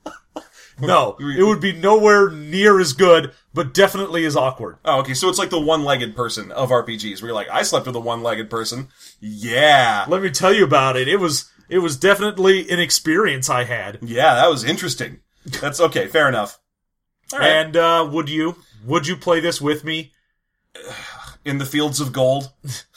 No, it would be nowhere near as good, but definitely as awkward. Oh, okay, so it's like the one-legged person of R P Gs, where you're like, I slept with a one-legged person. Yeah. Let me tell you about it. It was, it was definitely an experience I had. Yeah, that was interesting. That's okay, fair enough. All right. And, uh, would you, would you play this with me? In the fields of gold?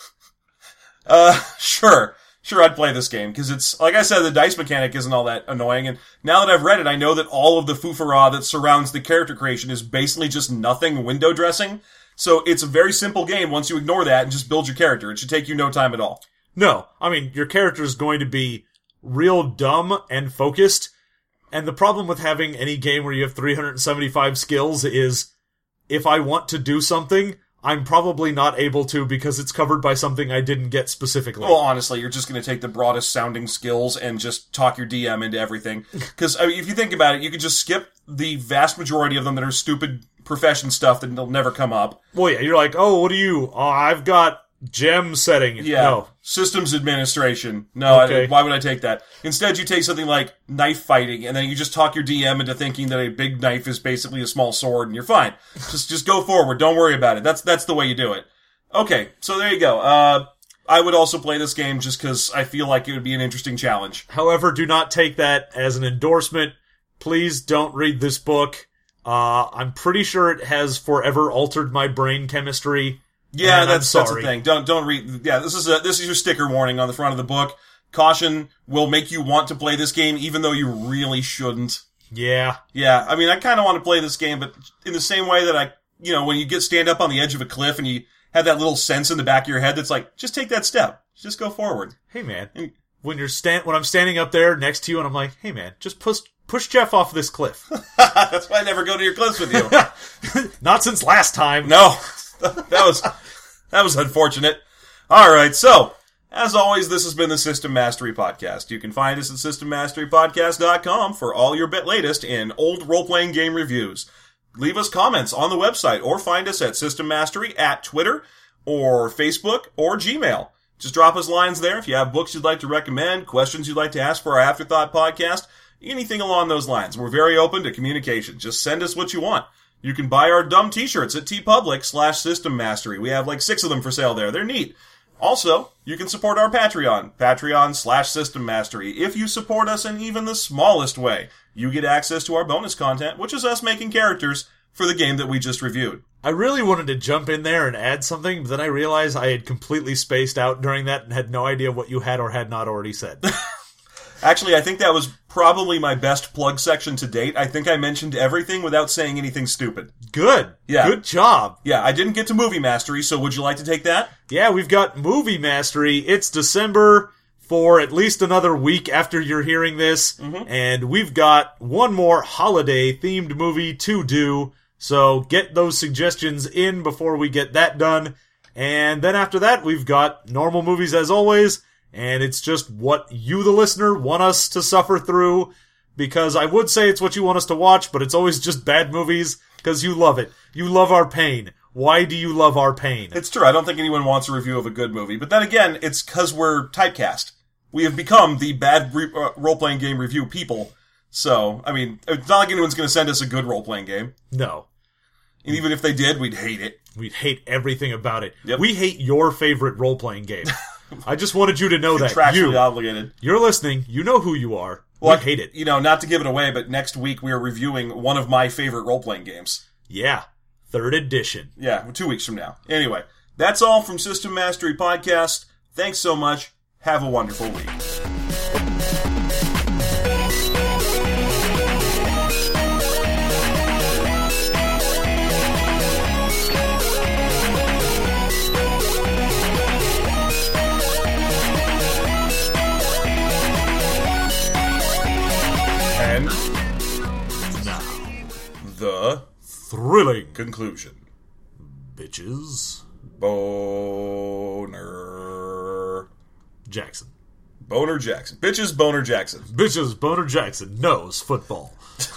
uh, sure. Sure, I'd play this game, because it's, like I said, the dice mechanic isn't all that annoying, and now that I've read it, I know that all of the foofara that surrounds the character creation is basically just nothing window dressing, so it's a very simple game once you ignore that and just build your character. It should take you no time at all. No, I mean, your character is going to be real dumb and focused, and the problem with having any game where you have three hundred seventy-five skills is, if I want to do something, I'm probably not able to because it's covered by something I didn't get specifically. Well, honestly, you're just going to take the broadest sounding skills and just talk your D M into everything. Because I mean, if you think about it, you could just skip the vast majority of them that are stupid profession stuff that will never come up. Well, yeah, you're like, oh, what do you? Oh, I've got gem setting. Yeah. No. Systems administration. No, okay. I, why would I take that? Instead, you take something like knife fighting, and then you just talk your D M into thinking that a big knife is basically a small sword, and you're fine. just just go forward. Don't worry about it. That's that's the way you do it. Okay, so there you go. Uh, I would also play this game just because I feel like it would be an interesting challenge. However, do not take that as an endorsement. Please don't read this book. Uh, I'm pretty sure it has forever altered my brain chemistry. Yeah, that's that's the thing. Don't don't read. Yeah, this is a this is your sticker warning on the front of the book. Caution will make you want to play this game, even though you really shouldn't. Yeah, yeah. I mean, I kind of want to play this game, but in the same way that I, you know, when you get stand up on the edge of a cliff and you have that little sense in the back of your head that's like, just take that step, just go forward. Hey, man, and, when you're stand when I'm standing up there next to you and I'm like, hey, man, just push push Jeff off this cliff. That's why I never go to your cliffs with you. Not since last time. No. that was that was unfortunate. All right, so as always, this has been the System Mastery Podcast. You can find us at system mastery podcast dot com for all your bit latest in old role-playing game reviews. Leave us comments on the website or find us at System Mastery at Twitter or Facebook or Gmail. Just drop us lines there if you have books you'd like to recommend, questions you'd like to ask for our Afterthought podcast, anything along those lines. We're very open to communication. Just send us what you want. You can buy our dumb t-shirts at tpublic slash system mastery. We have like six of them for sale there. They're neat. Also, you can support our Patreon, Patreon slash system mastery. If you support us in even the smallest way, you get access to our bonus content, which is us making characters for the game that we just reviewed. I really wanted to jump in there and add something, but then I realized I had completely spaced out during that and had no idea what you had or had not already said. Actually, I think that was probably my best plug section to date. I think I mentioned everything without saying anything stupid. Good. Yeah. Good job. Yeah, I didn't get to Movie Mastery, so would you like to take that? Yeah, we've got Movie Mastery. It's December for at least another week after you're hearing this, mm-hmm. and we've got one more holiday-themed movie to do, so get those suggestions in before we get that done. And then after that, we've got normal movies as always, and it's just what you, the listener, want us to suffer through, because I would say it's what you want us to watch, but it's always just bad movies, because you love it. You love our pain. Why do you love our pain? It's true. I don't think anyone wants a review of a good movie, but then again, it's because we're typecast. We have become the bad re- uh, role-playing game review people, so, I mean, it's not like anyone's going to send us a good role-playing game. No. And even if they did, we'd hate it. We'd hate everything about it. Yep. We hate your favorite role-playing game. I just wanted you to know that. Contractually You, obligated. you're listening. You know who you are. Well, we hate it. You know, not to give it away, but next week we are reviewing one of my favorite role-playing games. Yeah. Third edition. Yeah, two weeks from now. Anyway, that's all from System Mastery Podcast. Thanks so much. Have a wonderful week. And Now, the thrilling conclusion. bitches. Boner Jackson. Boner Jackson. Bitches Boner Jackson. Bitches Boner Jackson knows football.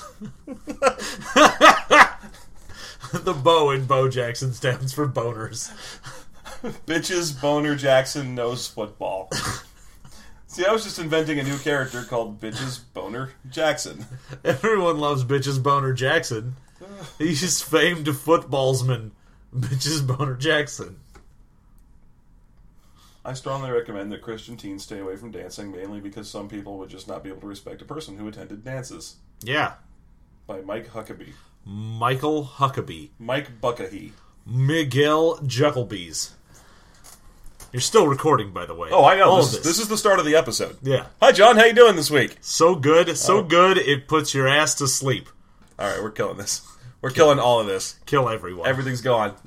The Bo in Bo Jackson stands for boners. Bitches Boner Jackson knows football. See, I was just inventing a new character called Bitches Boner Jackson. Everyone loves Bitches Boner Jackson. He's famed footballsman. Bitches Boner Jackson. I strongly recommend that Christian teens stay away from dancing, mainly because some people would just not be able to respect a person who attended dances. Yeah. By Mike Huckabee. Michael Huckabee. Mike Buckahee. Miguel Jucklebees. You're still recording, by the way. Oh, I know. All This, of this. this is the start of the episode. Yeah. Hi, John. How you doing this week? So good, so Oh. good, it puts your ass to sleep. All right, we're killing this. We're killing all of this. Kill everyone. Everything's gone.